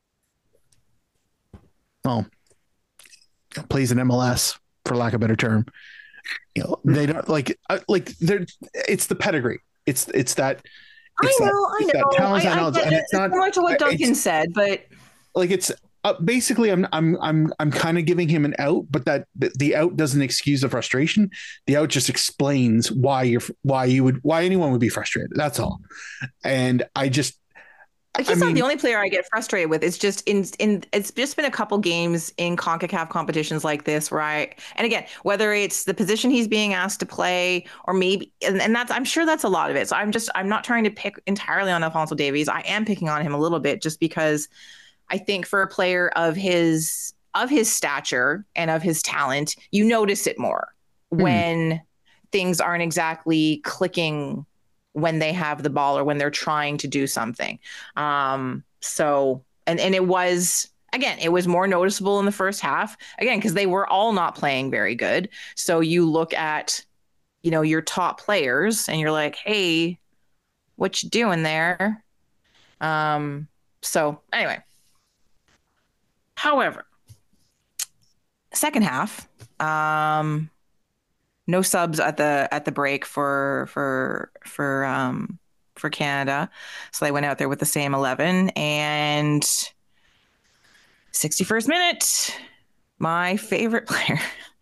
Speaker 1: well, plays in M L S, for lack of a better term, you know, they don't like like they're it's the pedigree. It's it's that it's
Speaker 2: I know,
Speaker 1: that,
Speaker 2: I know.
Speaker 1: That talent,
Speaker 2: I, I,
Speaker 1: knowledge,
Speaker 2: I,
Speaker 1: and it's not
Speaker 2: similar to what Duncan said, but
Speaker 1: like it's uh, basically I'm I'm I'm I'm kind of giving him an out, but that the, the out doesn't excuse the frustration. The out just explains why you're why you would why anyone would be frustrated. That's all. And I just
Speaker 2: Like he's I mean, not the only player I get frustrated with. It's just in in it's just been a couple games in CONCACAF competitions like this, right? And again, whether it's the position he's being asked to play or maybe and, and that's I'm sure that's a lot of it. So I'm just I'm not trying to pick entirely on Alfonso Davies. I am picking on him a little bit just because I think for a player of his of his stature and of his talent, you notice it more hmm. when things aren't exactly clicking when they have the ball or when they're trying to do something. Um, so, and, and it was, again, it was more noticeable in the first half, again, because they were all not playing very good. So you look at, you know, your top players and you're like, hey, what you doing there? Um, so anyway, however, second half, um, no subs at the at the break for for for um for Canada, so they went out there with the same eleven. And sixty-first minute, my favorite player.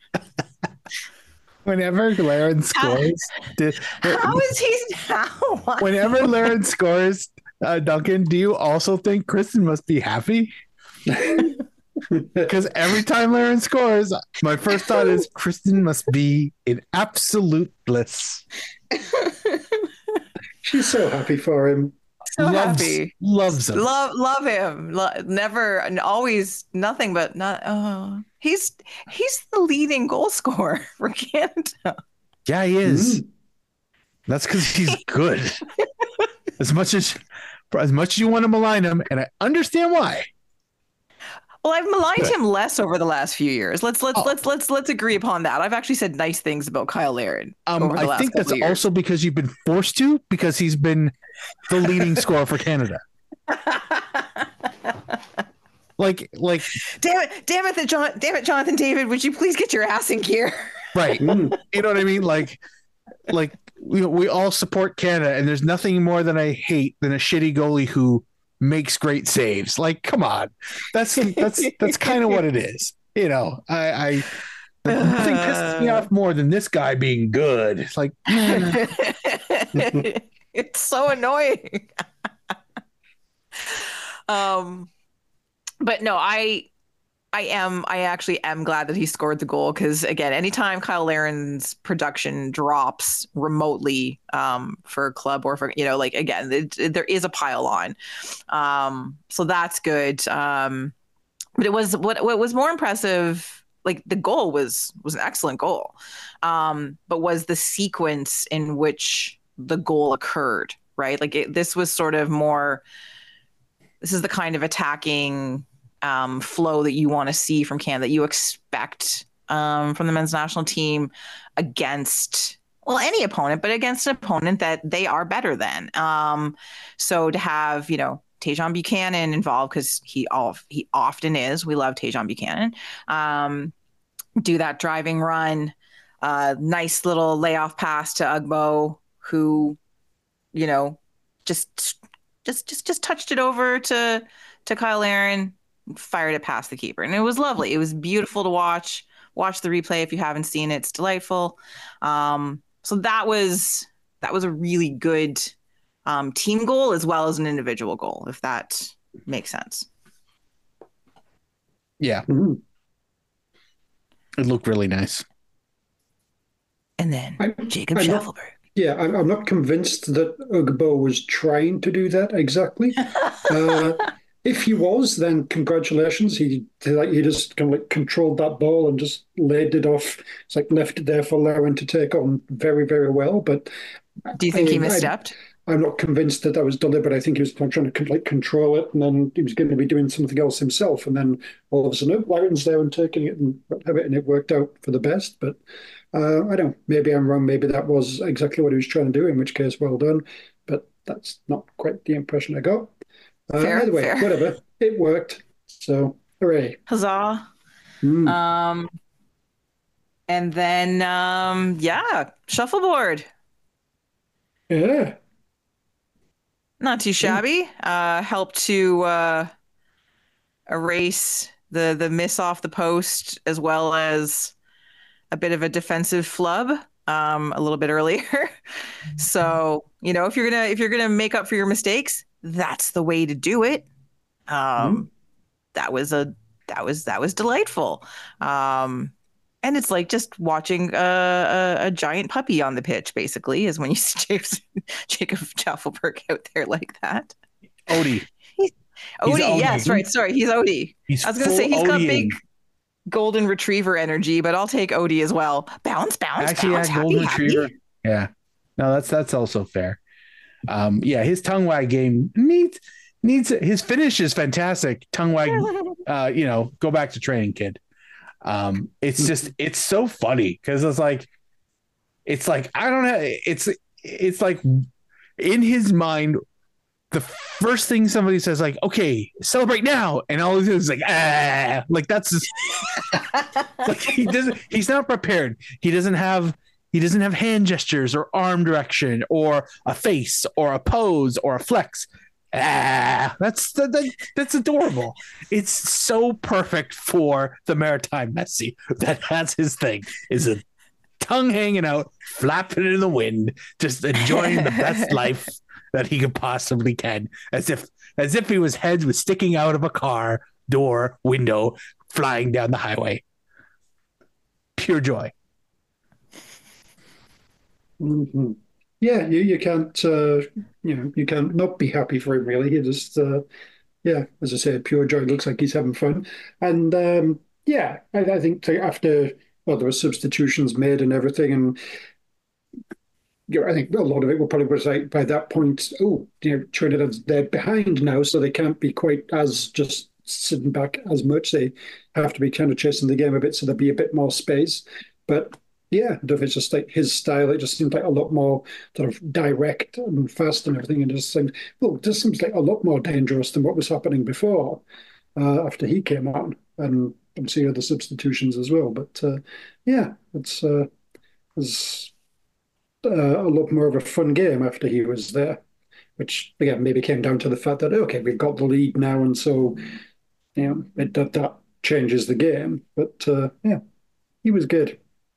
Speaker 1: Whenever Larin scores,
Speaker 2: did, how is he now?
Speaker 1: Whenever Larin scores, uh, Duncan, do you also think Kristen must be happy? Because every time Larin scores, my first thought is Kristen must be in absolute bliss.
Speaker 3: She's so happy for him.
Speaker 2: So
Speaker 1: loves,
Speaker 2: happy.
Speaker 1: Loves him.
Speaker 2: Love, love him. Lo- never and always nothing but not. Oh, he's he's the leading goal scorer for Canada.
Speaker 1: Yeah, he is. Mm. That's because he's good. as much as as much as you want to malign him, and I understand why.
Speaker 2: Well, I've maligned Good. him less over the last few years. Let's let's oh. let's let's let's agree upon that. I've actually said nice things about Cyle Larin.
Speaker 1: Um,
Speaker 2: over the
Speaker 1: I
Speaker 2: last
Speaker 1: think that's
Speaker 2: years.
Speaker 1: also because you've been forced to, because he's been the leading scorer for Canada. like, like,
Speaker 2: damn it, damn it, John, damn it, Jonathan David, would you please get your ass in gear?
Speaker 1: Right. You know what I mean? Like, like we we all support Canada, and there's nothing more that I hate than a shitty goalie who makes great saves. Like, come on, that's that's that's kind of what it is. You know, I, I nothing pisses me off more than this guy being good. It's like,
Speaker 2: it's so annoying. um, but no, I I am. I actually am glad that he scored the goal because, again, anytime Kyle Laren's production drops remotely um, for a club or for, you know, like, again, it, it, there is a pile on. Um, so that's good. Um, but it was what what was more impressive. Like the goal was was an excellent goal, um, but was the sequence in which the goal occurred. Right, like it, this was sort of more. This is the kind of attacking um, flow that you want to see from Canada, that you expect um, from the men's national team against, well, any opponent, but against an opponent that they are better than. Um, so to have, you know, Tajon Buchanan involved, because he all he often is. We love Tajon Buchanan. Um, do that driving run, uh, nice little layoff pass to Ugbo, who, you know, just just just just touched it over to to Kyle Laren, fired it past the keeper, and it was lovely. It was beautiful to watch. Watch the replay if you haven't seen it; it's delightful. Um, so that was that was a really good um, team goal as well as an individual goal, if that makes sense.
Speaker 1: Yeah,
Speaker 3: Mhm.
Speaker 1: it looked really nice.
Speaker 2: And then
Speaker 3: I-
Speaker 2: Jacob
Speaker 3: I'm not-
Speaker 2: Schaffelberg.
Speaker 3: Yeah, I'm, I'm not convinced that Ugbo was trying to do that exactly. Uh, if he was, then congratulations. He like he just kind of like controlled that ball and just laid it off. It's like left it there for Laren to take on very, very well. But
Speaker 2: Do you think he
Speaker 3: I- I-
Speaker 2: misstepped?
Speaker 3: I'm not convinced that that was deliberate. I think he was trying to like control it, and then he was going to be doing something else himself. And then all of a sudden, oh, Laren's there and taking it and have it, and it worked out for the best. But uh, I don't. Maybe I'm wrong. Maybe that was exactly what he was trying to do. In which case, well done. But that's not quite the impression I got. Uh,
Speaker 2: Fair,
Speaker 3: either way,
Speaker 2: fair.
Speaker 3: whatever. It worked. So hooray!
Speaker 2: Huzzah!
Speaker 3: Mm.
Speaker 2: Um, and then um, yeah, shuffleboard.
Speaker 3: Yeah.
Speaker 2: Not too shabby. Uh, helped to uh, erase the the miss off the post as well as a bit of a defensive flub um, a little bit earlier. So you know if you're gonna if you're gonna make up for your mistakes, that's the way to do it. Um, that was a that was that was delightful. Um, and it's like just watching a, a, a giant puppy on the pitch, basically, is when you see James, Jacob Schaffelberg out there like that.
Speaker 1: Odie.
Speaker 2: Odie, yes,
Speaker 1: Odie.
Speaker 2: right. Sorry, he's Odie.
Speaker 1: He's
Speaker 2: I was going to say
Speaker 1: full
Speaker 2: he's got
Speaker 1: Odie-ing.
Speaker 2: big golden retriever energy, but I'll take Odie as well. Bounce, bounce,
Speaker 1: Actually,
Speaker 2: bounce.
Speaker 1: yeah,
Speaker 2: Happy,
Speaker 1: golden
Speaker 2: happy.
Speaker 1: retriever. Yeah, no, that's that's also fair. Um, yeah, his tongue wag game needs needs his finish is fantastic. Tongue wag, uh, you know, go back to training, kid. Um, it's just it's so funny because it's like it's like I don't know. It's it's like in his mind, the first thing somebody says, like, okay, celebrate now. And all he does is like, ah, like that's just like he doesn't, he's not prepared. He doesn't have, he doesn't have hand gestures or arm direction or a face or a pose or a flex. Ah, that's that, that, that's adorable. It's so perfect for the maritime Messi. That that's his thing. Is a tongue hanging out, flapping in the wind, just enjoying the best life that he could possibly can, as if as if he was head was sticking out of a car door window, flying down the highway. Pure joy.
Speaker 3: Mm-hmm. Yeah, you you can't uh, you know you can't not be happy for him really. He just uh, yeah, as I say, pure joy. Looks like he's having fun, and um, yeah, I, I think after well, there were substitutions made and everything, and you know, I think a lot of it will probably was like by that point, oh, you know, Trinidad's they're behind now, so they can't be quite as just sitting back as much. They have to be kind of chasing the game a bit, so there'll be a bit more space. But yeah, if it's just like his style, it just seems like a lot more sort of direct and fast and everything, and it just seems, well, it just seems like a lot more dangerous than what was happening before uh, after he came on, and I'm seeing other substitutions as well. But uh, yeah, it's uh, it's uh, a lot more of a fun game after he was there, which again maybe came down to the fact that okay, we've got the lead now, and so you know it, that that changes the game. But uh, yeah, he was good.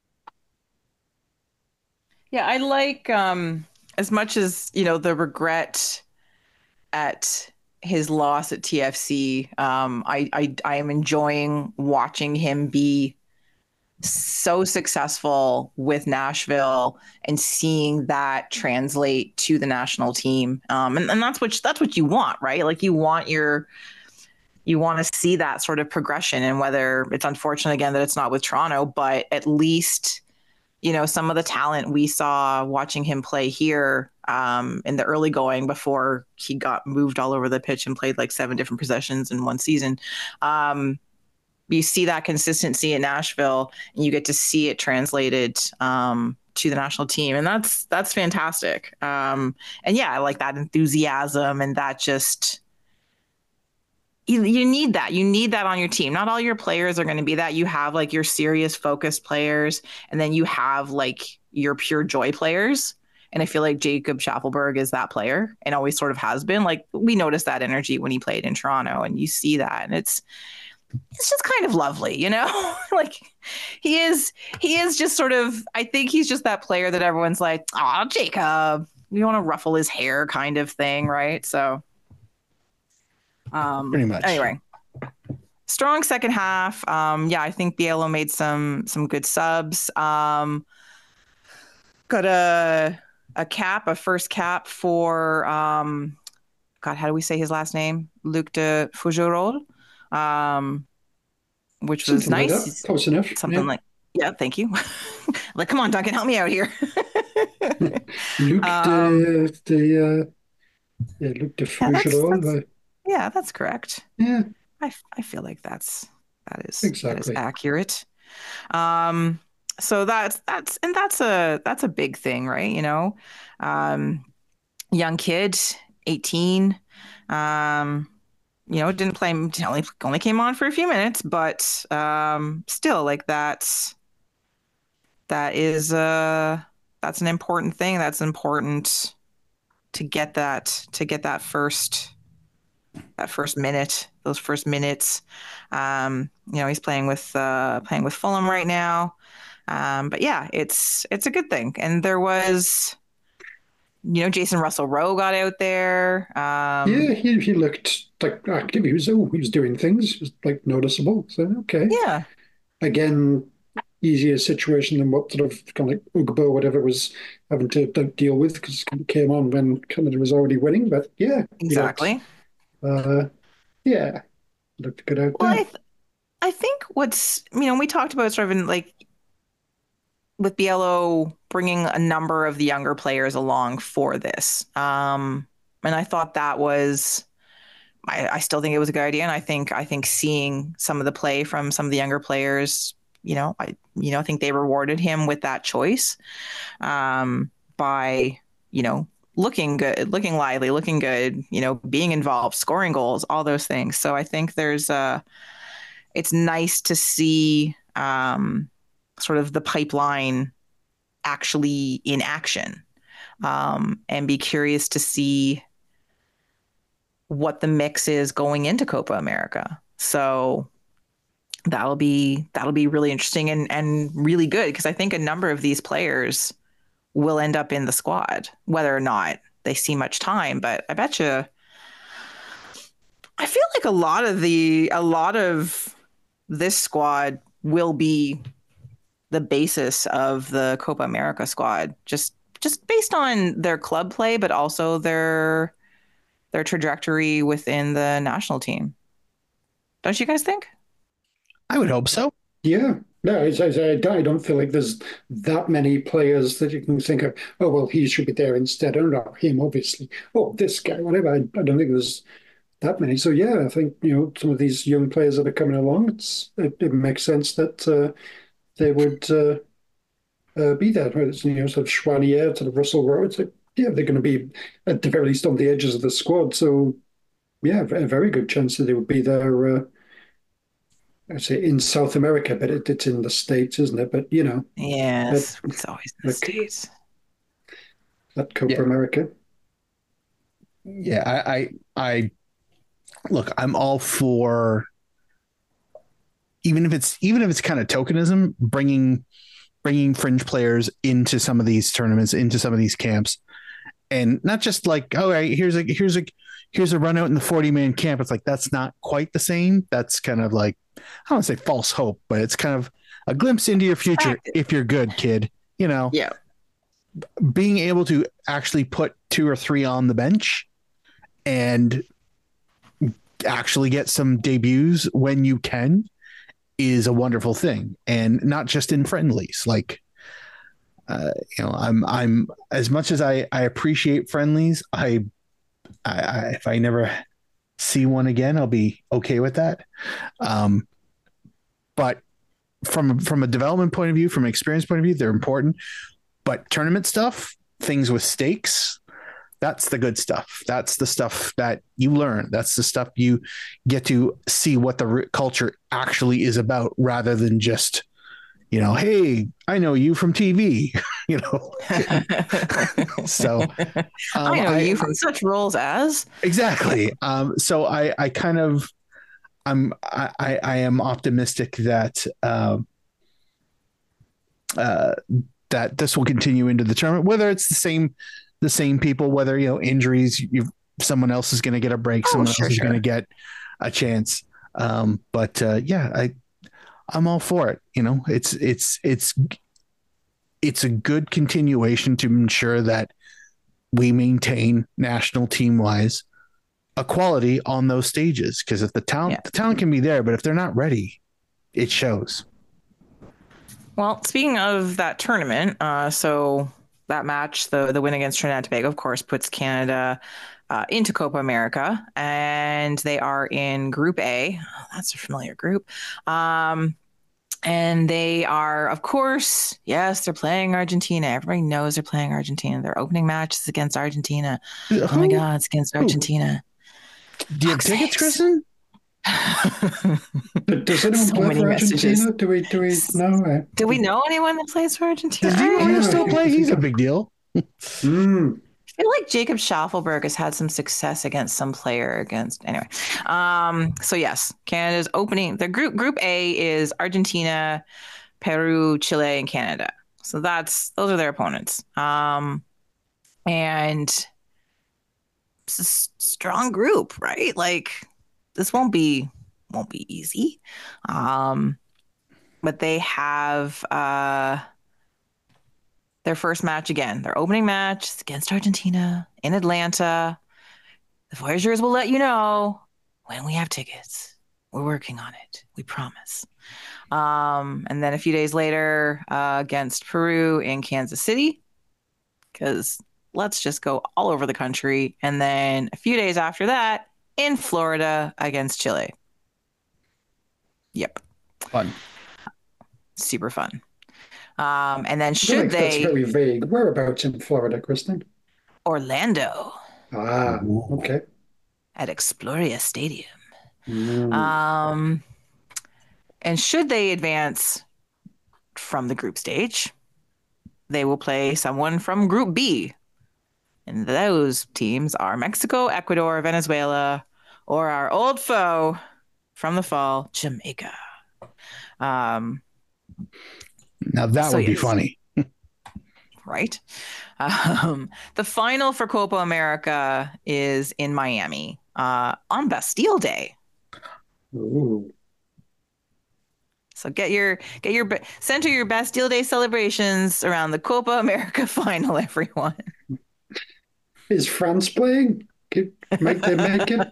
Speaker 2: Yeah, I like um as much as, you know, the regret at his loss at T F C. Um, I, I I am enjoying watching him be so successful with Nashville and seeing that translate to the national team. Um, and, and that's what that's what you want, right? Like you want your you want to see that sort of progression, and whether it's unfortunate again that it's not with Toronto, but at least, you know, some of the talent we saw watching him play here um, in the early going before he got moved all over the pitch and played like seven different possessions in one season. Um, you see that consistency in Nashville, and you get to see it translated um, to the national team, and that's that's fantastic. Um, and yeah, I like that enthusiasm, and that just you, you need that. You need that on your team. Not all your players are going to be that. You have like your serious, focused players, and then you have like your pure joy players. And I feel like Jacob Schaffelberg is that player, and always sort of has been. Like we noticed that energy when he played in Toronto, and you see that, and it's. It's just kind of lovely, you know, like he is, he is just sort of, I think he's just that player that everyone's like, oh, Jacob, you want to ruffle his hair kind of thing. Right. So, um,
Speaker 1: pretty much.
Speaker 2: Anyway, strong second half. Um, yeah, I think Bielo made some, some good subs. Um, got a, a cap, a first cap for, um, God, how do we say his last name? Luc de Fougerolles. Um, which was
Speaker 3: Something
Speaker 2: nice.
Speaker 3: Like that. Close enough.
Speaker 2: Something
Speaker 3: yeah.
Speaker 2: like, yeah, thank you. Like, come on, Duncan, help me out here.
Speaker 3: Luc
Speaker 2: um,
Speaker 3: de, de, uh, yeah, Luc de
Speaker 2: yeah, that's,
Speaker 3: Fougerolles.
Speaker 2: that's,
Speaker 3: uh,
Speaker 2: yeah, that's correct.
Speaker 3: Yeah,
Speaker 2: I, I feel like that's that is
Speaker 3: exactly.
Speaker 2: that is accurate. Um, so that's that's and that's a that's a big thing, right? You know, um, young kid, eighteen. Um, you know, didn't play, only, only came on for a few minutes, but um, still, like that's that is uh that's an important thing. That's important to get that to get that first that first minute, those first minutes. Um, you know, he's playing with uh, playing with Fulham right now. Um, but yeah, it's it's a good thing. And there was, you know, Jason Russell Rowe got out there. Um,
Speaker 3: Yeah, he he looked like active. He was oh, he was doing things. It was like noticeable. So okay.
Speaker 2: yeah,
Speaker 3: Again, easier situation than what sort of kind of like Ugbo or whatever was having to, to deal with because it came on when Canada was already winning. But yeah,
Speaker 2: exactly.
Speaker 3: He looked, uh, yeah, looked good out
Speaker 2: Well,
Speaker 3: there.
Speaker 2: I th- I think what's, you know, we talked about sort of in like with Bielo bringing a number of the younger players along for this. Um, and I thought that was, I, I still think it was a good idea. And I think, I think seeing some of the play from some of the younger players, you know, I, you know, I think they rewarded him with that choice um, by, you know, looking good, looking lively, looking good, you know, being involved, scoring goals, all those things. So I think there's a, it's nice to see um, sort of the pipeline actually in action um, and be curious to see what the mix is going into Copa America. So that'll be that'll be really interesting and and really good because I think a number of these players will end up in the squad, whether or not they see much time. But I bet you, I feel like a lot of the a lot of this squad will be the basis of the Copa America squad, just just based on their club play, but also their their trajectory within the national team. Don't you guys think?
Speaker 1: I would hope so.
Speaker 3: Yeah, no, as I said, I don't feel like there's that many players that you can think of. Oh well, he should be there instead. Or not him, obviously. Oh, this guy, whatever. I, I don't think there's that many. So yeah, I think you know some of these young players that are coming along. It's it, it makes sense that uh, they would uh, uh, be there. Whether it's you know sort of Chouanier, sort of Russell Rowe. It's like yeah, they're going to be at the very least on the edges of the squad. So yeah, a very good chance that they would be there. Uh, I'd say in South America, but it, it's in the States, isn't it? But you know, that
Speaker 2: Yes, it's always in the
Speaker 3: like
Speaker 2: States.
Speaker 3: that Copa
Speaker 1: Yeah.
Speaker 3: America.
Speaker 1: Yeah, I, I, I look. I'm all for even if it's even if it's kind of tokenism, bringing bringing fringe players into some of these tournaments, into some of these camps, and not just like, oh, right, here's a here's a here's a run out in the forty man camp. It's like, that's not quite the same. That's kind of like, I don't want to say false hope, but it's kind of a glimpse into your future. If you're good, kid, you know,
Speaker 2: Yeah.
Speaker 1: being able to actually put two or three on the bench and actually get some debuts when you can is a wonderful thing. And not just in friendlies. Like, uh, you know, I'm, I'm as much as I, I appreciate friendlies. I, I, I, if I never see one again, I'll be okay with that. Um, but from, from a development point of view, from an experience point of view, they're important. But tournament stuff, things with stakes, that's the good stuff. That's the stuff that you learn. That's the stuff you get to see what the r- culture actually is about, rather than just, you know, hey, I know you from T V, you know. So um,
Speaker 2: I know
Speaker 1: I,
Speaker 2: you from such roles as
Speaker 1: exactly. Um, so I, I kind of, I'm, I, I I am optimistic that, um, uh, that this will continue into the tournament, whether it's the same, the same people, whether, you know, injuries, you someone else is going to get a break.
Speaker 2: Oh,
Speaker 1: Someone
Speaker 2: sure,
Speaker 1: else is
Speaker 2: sure.
Speaker 1: going to get a chance. Um, but, uh, yeah, I, I'm all for it. You know, it's, it's, it's, it's a good continuation to ensure that we maintain national team wise equality on those stages. Cause if the talent,
Speaker 2: Yeah.
Speaker 1: the talent can be there, but if they're not ready, it shows.
Speaker 2: Well, speaking of that tournament, uh, so that match, the the win against Trinidad and Tobago, of course, puts Canada uh, into Copa America, and they are in Group A. Oh, that's a familiar group. Um, and they are, of course, yes, they're playing Argentina. Everybody knows they're playing Argentina. Their opening match is against Argentina. Oh my
Speaker 1: Who-
Speaker 2: God, it's against
Speaker 1: who?
Speaker 2: Argentina.
Speaker 1: Do you have
Speaker 2: Fuck's
Speaker 1: tickets,
Speaker 2: sakes.
Speaker 1: Kristen?
Speaker 3: But does anyone
Speaker 2: So
Speaker 3: play
Speaker 2: many
Speaker 3: for
Speaker 2: messages.
Speaker 3: Argentina? Do we? Do we know? Uh,
Speaker 2: Do we know anyone that plays for Argentina?
Speaker 1: Does Di
Speaker 2: I-
Speaker 1: Maria
Speaker 3: Yeah,
Speaker 1: still
Speaker 3: I
Speaker 1: play?
Speaker 3: think-
Speaker 1: He's a big deal.
Speaker 3: mm,
Speaker 2: I feel like Jacob Schaffelberg has had some success against some player against anyway. Um, so yes, Canada's opening the group group A is Argentina, Peru, Chile, and Canada. So that's those are their opponents. Um, and it's a s- strong group, right? Like this won't be won't be easy. Um, but they have uh their first match again. Their opening match is against Argentina in Atlanta. The Voyagers will let you know when we have tickets. We're working on it. We promise. Um, and then a few days later, uh, against Peru in Kansas City, because let's just go all over the country. And then a few days after that, in Florida against Chile. Yep,
Speaker 1: Fun.
Speaker 2: super fun. Um, and then
Speaker 3: I feel
Speaker 2: should
Speaker 3: like that's
Speaker 2: they
Speaker 3: very vague. Whereabouts in Florida, Kristen?
Speaker 2: Orlando
Speaker 3: Ah,
Speaker 1: Ooh.
Speaker 3: okay.
Speaker 2: at Exploria Stadium.
Speaker 3: Mm.
Speaker 2: Um, and should they advance from the group stage, they will play someone from Group B. And those teams are Mexico, Ecuador, Venezuela, or our old foe from the fall, Jamaica. Um,
Speaker 1: Now that
Speaker 2: So
Speaker 1: would be
Speaker 2: yes.
Speaker 1: funny.
Speaker 2: right? Um, the final for Copa America is in Miami uh, on Bastille Day.
Speaker 3: Ooh.
Speaker 2: So get your get your center your Bastille Day celebrations around the Copa America final, everyone.
Speaker 3: Is France playing? Could, might they make it?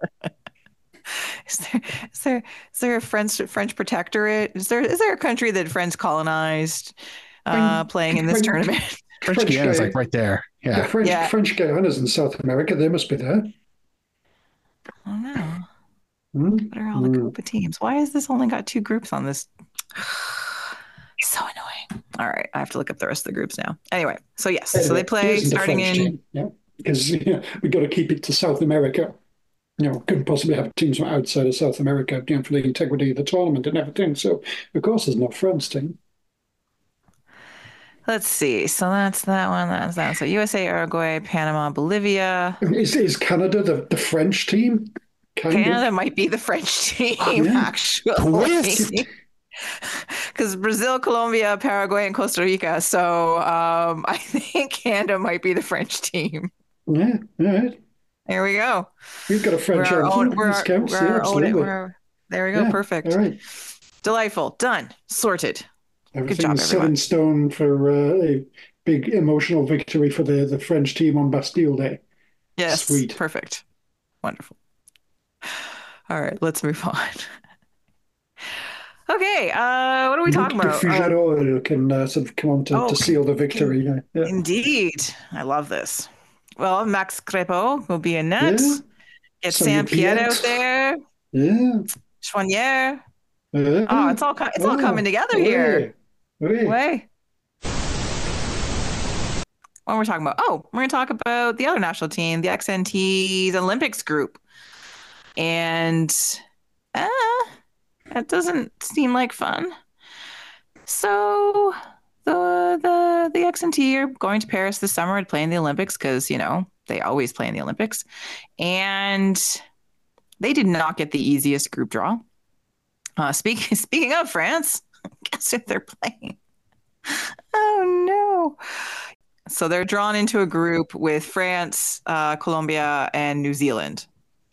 Speaker 2: Is there is there is there a French French protectorate? Is there is there a country that France colonized uh,
Speaker 3: French-
Speaker 2: playing in this
Speaker 3: French-
Speaker 2: tournament?
Speaker 1: French
Speaker 3: French
Speaker 1: Guiana's
Speaker 3: guy-
Speaker 1: like right there.
Speaker 3: The
Speaker 1: Yeah.
Speaker 3: French
Speaker 2: Yeah.
Speaker 3: French Guiana's in South America. They must be there.
Speaker 2: Oh no!
Speaker 3: Hmm?
Speaker 2: What are all the
Speaker 3: Hmm.
Speaker 2: Copa teams? Why has this only got two groups on this? So annoying. All right, I have to look up the rest of the groups now. Anyway, so yes, so
Speaker 3: Anyway,
Speaker 2: they play
Speaker 3: here's the
Speaker 2: starting
Speaker 3: French
Speaker 2: in.
Speaker 3: team, yeah, because you know, we got to keep it to South America. You know, couldn't possibly have teams from outside of South America, you know, for the integrity of the tournament and everything. So, of course, there's no France team.
Speaker 2: Let's see. So that's that one. That's that. So U S A, Uruguay, Panama, Bolivia.
Speaker 3: Is is Canada the, the French team? Kind
Speaker 2: Canada
Speaker 3: of.
Speaker 2: might be the French team,
Speaker 3: Yeah.
Speaker 2: actually.
Speaker 1: Twist.
Speaker 2: Because Brazil, Colombia, Paraguay, and Costa Rica. So um, I think Canada might be the French team.
Speaker 3: Yeah, all right.
Speaker 2: There we go.
Speaker 3: We've got a
Speaker 2: We're
Speaker 3: French
Speaker 2: our own.
Speaker 3: elephant.
Speaker 2: We're
Speaker 3: This
Speaker 2: our,
Speaker 3: counts.
Speaker 2: we're
Speaker 3: Yeah,
Speaker 2: our own.
Speaker 3: absolutely.
Speaker 2: We're our, there we go.
Speaker 3: Yeah.
Speaker 2: Perfect.
Speaker 3: All right.
Speaker 2: Delightful. Done. Sorted. Good job,
Speaker 3: Everything's set
Speaker 2: everyone.
Speaker 3: in stone for uh, a big emotional victory for the, the French team on Bastille Day.
Speaker 2: Yes.
Speaker 3: Sweet.
Speaker 2: Perfect. Wonderful. All right. Let's move on. Okay. Uh, what are we talking
Speaker 3: Luc de
Speaker 2: about? Uh,
Speaker 3: Fougereau can uh, sort of come on to,
Speaker 2: oh,
Speaker 3: to seal the victory.
Speaker 2: in-
Speaker 3: Yeah.
Speaker 2: indeed. I love this. Well, Max Crepeau will be in net.
Speaker 3: Yeah.
Speaker 2: Get
Speaker 3: Sonia
Speaker 2: Sam Pierre
Speaker 3: Piette.
Speaker 2: out there.
Speaker 3: Yeah.
Speaker 2: Chouanière.
Speaker 3: Uh,
Speaker 2: Oh, it's all co- it's all
Speaker 3: oh,
Speaker 2: coming together
Speaker 3: oui,
Speaker 2: here.
Speaker 3: oui.
Speaker 2: Way. What we're talking about? Oh, we're going to talk about the other national team, the X N T's Olympics group, and uh, that doesn't seem like fun. So the the the X N T are going to Paris this summer to play in the Olympics because you know they always play in the Olympics, and they did not get the easiest group draw. Uh, speaking speaking of France, guess who they're playing? Oh no! So they're drawn into a group with France, uh, Colombia, and New Zealand.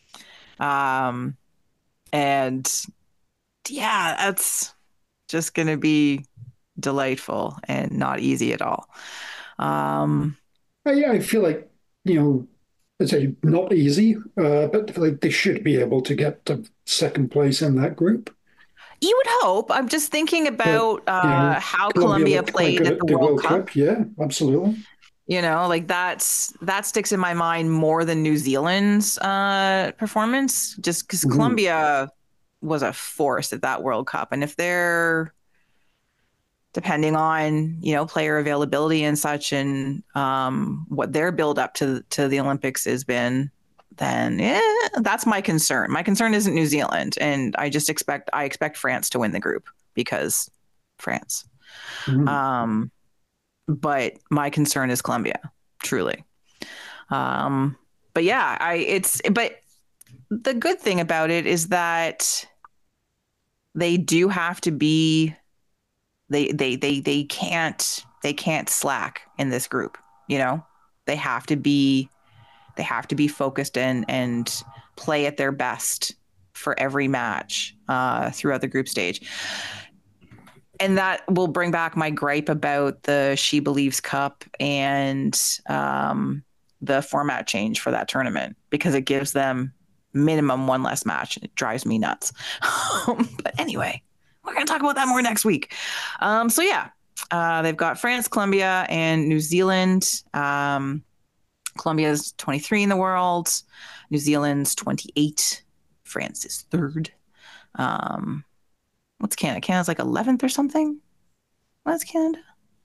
Speaker 2: Um, and yeah, that's just going to be delightful and not easy at all. Um,
Speaker 3: I, I feel like, you know, it's a, not easy, uh, but I feel like they should be able to get to second place in that group.
Speaker 2: you would hope. I'm just thinking about
Speaker 3: But,
Speaker 2: uh,
Speaker 3: you know,
Speaker 2: how
Speaker 3: Colombia
Speaker 2: Colombia
Speaker 3: looked quite
Speaker 2: played
Speaker 3: good
Speaker 2: at the
Speaker 3: the
Speaker 2: World Cup.
Speaker 3: Yeah, absolutely.
Speaker 2: You know, like that's that sticks in my mind more than New Zealand's uh, performance, just because
Speaker 3: Mhm.
Speaker 2: Colombia was a force at that World Cup, and if they're depending on you know player availability and such, and um, what their build up to to the Olympics has been, then yeah, that's my concern. My concern isn't New Zealand, and I just expect I expect France to win the group because France.
Speaker 3: Mhm.
Speaker 2: Um, but my concern is Colombia, truly. Um, but yeah, I it's but the good thing about it is that they do have to be they they they they can't they can't slack in this group, you know? They have to be they have to be focused and and play at their best for every match uh, throughout the group stage. And that will bring back my gripe about the She Believes Cup and um, the format change for that tournament because it gives them minimum one less match and it drives me nuts. But anyway, we're going to talk about that more next week. Um, so yeah, uh, they've got France, Colombia, and New Zealand. Um, Colombia's twenty-three in the world. New Zealand's twenty-eight. France is third. Um, What's Canada? Canada's like eleventh or something. What's Canada?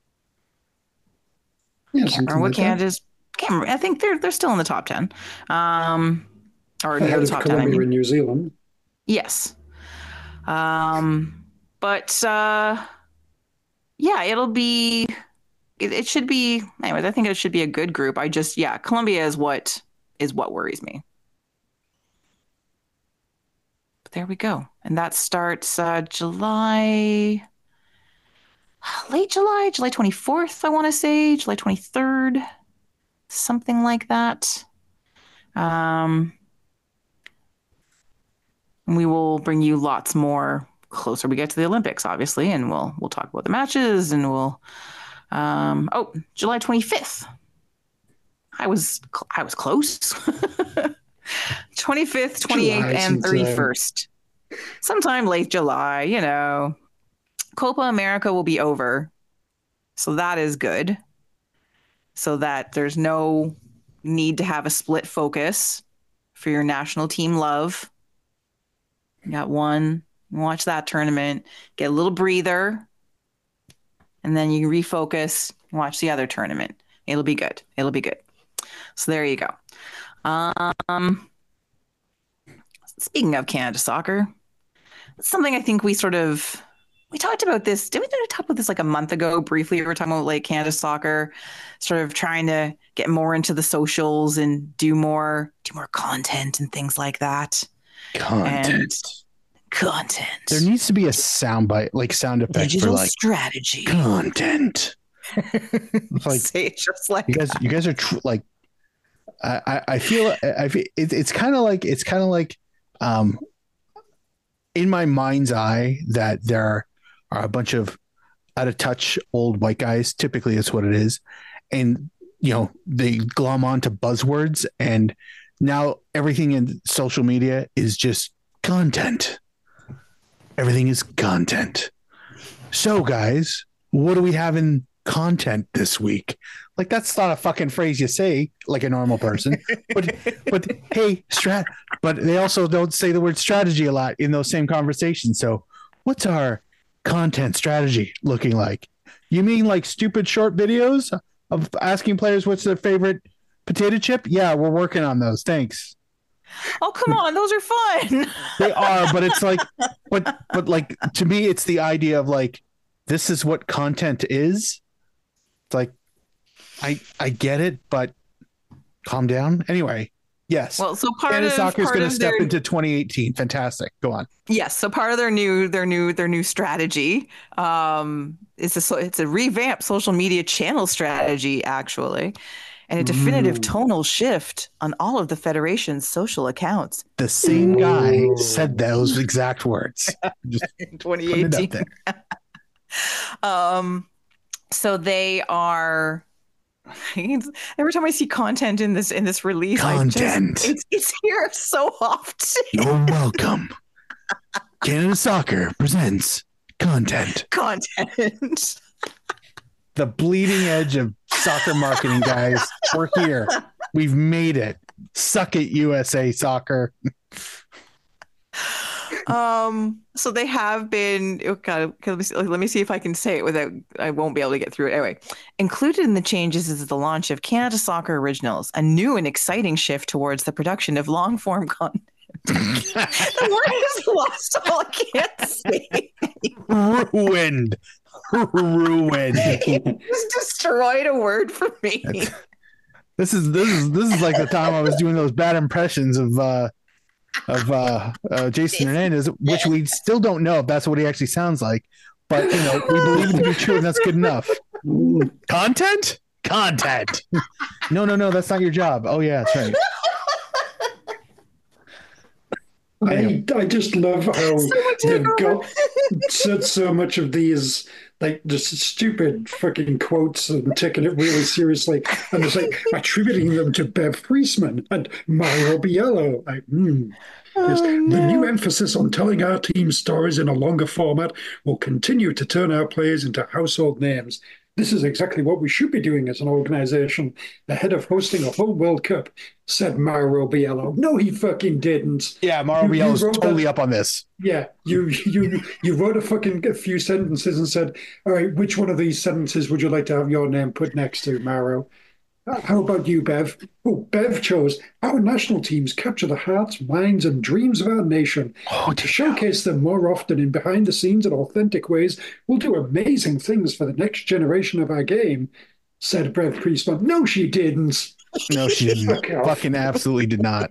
Speaker 3: Yeah,
Speaker 2: Can't remember what
Speaker 3: like
Speaker 2: Canada's. Can't remember. I think they're they're still in the top ten, um, or near
Speaker 3: ahead
Speaker 2: the
Speaker 3: of
Speaker 2: top
Speaker 3: Colombia
Speaker 2: ten. I mean,
Speaker 3: and New Zealand.
Speaker 2: yes. Um, but uh, yeah, it'll be. It, it should be. Anyways, I think it should be a good group. I just yeah, Colombia is what is what worries me. There we go. And that starts uh, July, late July, July twenty-fourth, I want to say, July twenty-third, something like that. Um, we will bring you lots more closer we get to the Olympics, obviously, and we'll we'll talk about the matches and we'll um, oh, July twenty-fifth. I was I was close. twenty-fifth, twenty-eighth,
Speaker 3: July
Speaker 2: and
Speaker 3: sometime.
Speaker 2: thirty-first. Sometime late July, you know. Copa America will be over. So that is good. So that there's no need to have a split focus for your national team love. You got one, watch that tournament, get a little breather, and then you refocus, watch the other tournament. It'll be good. It'll be good. So there you go. Um, speaking of Canada soccer, it's something I think we sort of we talked about this. Did we talk about this like a month ago briefly? We were talking about like Canada soccer, sort of trying to get more into the socials and do more do more content and things like that.
Speaker 1: Content.
Speaker 2: And content.
Speaker 1: There needs to be a soundbite, like sound effect
Speaker 2: Digital
Speaker 1: for like
Speaker 2: strategy.
Speaker 1: content. It's like
Speaker 2: Say it just like
Speaker 1: you guys,
Speaker 2: that.
Speaker 1: you guys are tr- like I, I, I feel I feel it, it's kind of like it's kind of like um, in my mind's eye that there are a bunch of out of touch old white guys. Typically, it's what it is, and you know they glom onto buzzwords, and now everything in social media is just content. Everything is content. So, guys, what do we have in content this week? Like, that's not a fucking phrase you say like a normal person. But, but hey, strat. But they also don't say the word strategy a lot in those same conversations. So, what's our content strategy looking like? You mean like stupid short videos of asking players what's their favorite potato chip? Yeah, we're working on those. Thanks.
Speaker 2: Oh, come on. Those are fun.
Speaker 1: They are, but it's like, but, but like, to me, it's the idea of like, this is what content is. It's like, I, I get it, but calm down. Anyway, yes.
Speaker 2: Well, so part
Speaker 1: Canada
Speaker 2: of
Speaker 1: soccer is
Speaker 2: part
Speaker 1: going
Speaker 2: of
Speaker 1: to step
Speaker 2: their,
Speaker 1: into twenty eighteen. Fantastic. Go on.
Speaker 2: yes. So part of their new their new their new strategy um, is a so it's a revamped social media channel strategy actually, and a definitive
Speaker 3: Ooh.
Speaker 2: tonal shift on all of the federation's social accounts.
Speaker 1: The same guy
Speaker 3: Ooh.
Speaker 1: said those exact words. Just
Speaker 2: In
Speaker 1: putting it up
Speaker 2: twenty eighteen.
Speaker 1: there.
Speaker 2: Um, so they are. Every time I see content in this in this release,
Speaker 1: Content.
Speaker 2: I just, it's it's here so often.
Speaker 1: You're welcome. Canada Soccer presents content.
Speaker 2: Content.
Speaker 1: The bleeding edge of soccer marketing, guys. We're here. We've made it. Suck it, U S A Soccer.
Speaker 2: Um, so they have been. Oh God, okay, let me see, let me see if I can say it without. I won't be able to get through it anyway. Included in the changes is the launch of Canada Soccer Originals, a new and exciting shift towards the production of long form content. The word is lost. All I can't say.
Speaker 1: Ruined. Ruined.
Speaker 2: You just destroyed a word for me.
Speaker 1: This is this is this is like the time I was doing those bad impressions of uh of uh, uh Jason Hernandez, which we still don't know if that's what he actually sounds like, but you know, we believe it to be true and that's good enough. Content? Content. No, no, no, that's not your job. Oh yeah, that's right.
Speaker 3: I, I just love how
Speaker 2: Someone take
Speaker 3: they've
Speaker 2: over.
Speaker 3: got so, so much of these like just stupid fucking quotes and taking it really seriously, and it's like attributing them to Bev Priestman and Mario Biello. Like, hmm. Yes,
Speaker 2: Oh,
Speaker 3: the
Speaker 2: no.
Speaker 3: new emphasis on telling our team's stories in a longer format will continue to turn our players into household names. This is exactly what we should be doing as an organization ahead of hosting a whole World Cup, said Mauro Biello. No, he fucking didn't.
Speaker 1: Yeah, Mauro
Speaker 3: You- you
Speaker 1: Biello is
Speaker 3: wrote
Speaker 1: totally
Speaker 3: that-
Speaker 1: up on this.
Speaker 3: Yeah, you you you wrote a fucking a few sentences and said, all right, which one of these sentences would you like to have your name put next to, Mauro? How about you, Bev? Oh, Bev chose our national teams capture the hearts, minds, and dreams of our nation.
Speaker 1: Oh,
Speaker 3: And to showcase them more often in behind the scenes and authentic ways, we'll do amazing things for the next generation of our game, said Bev Priestman. No, she didn't.
Speaker 1: no, she didn't.
Speaker 3: Fuck off.
Speaker 1: Fucking absolutely did not.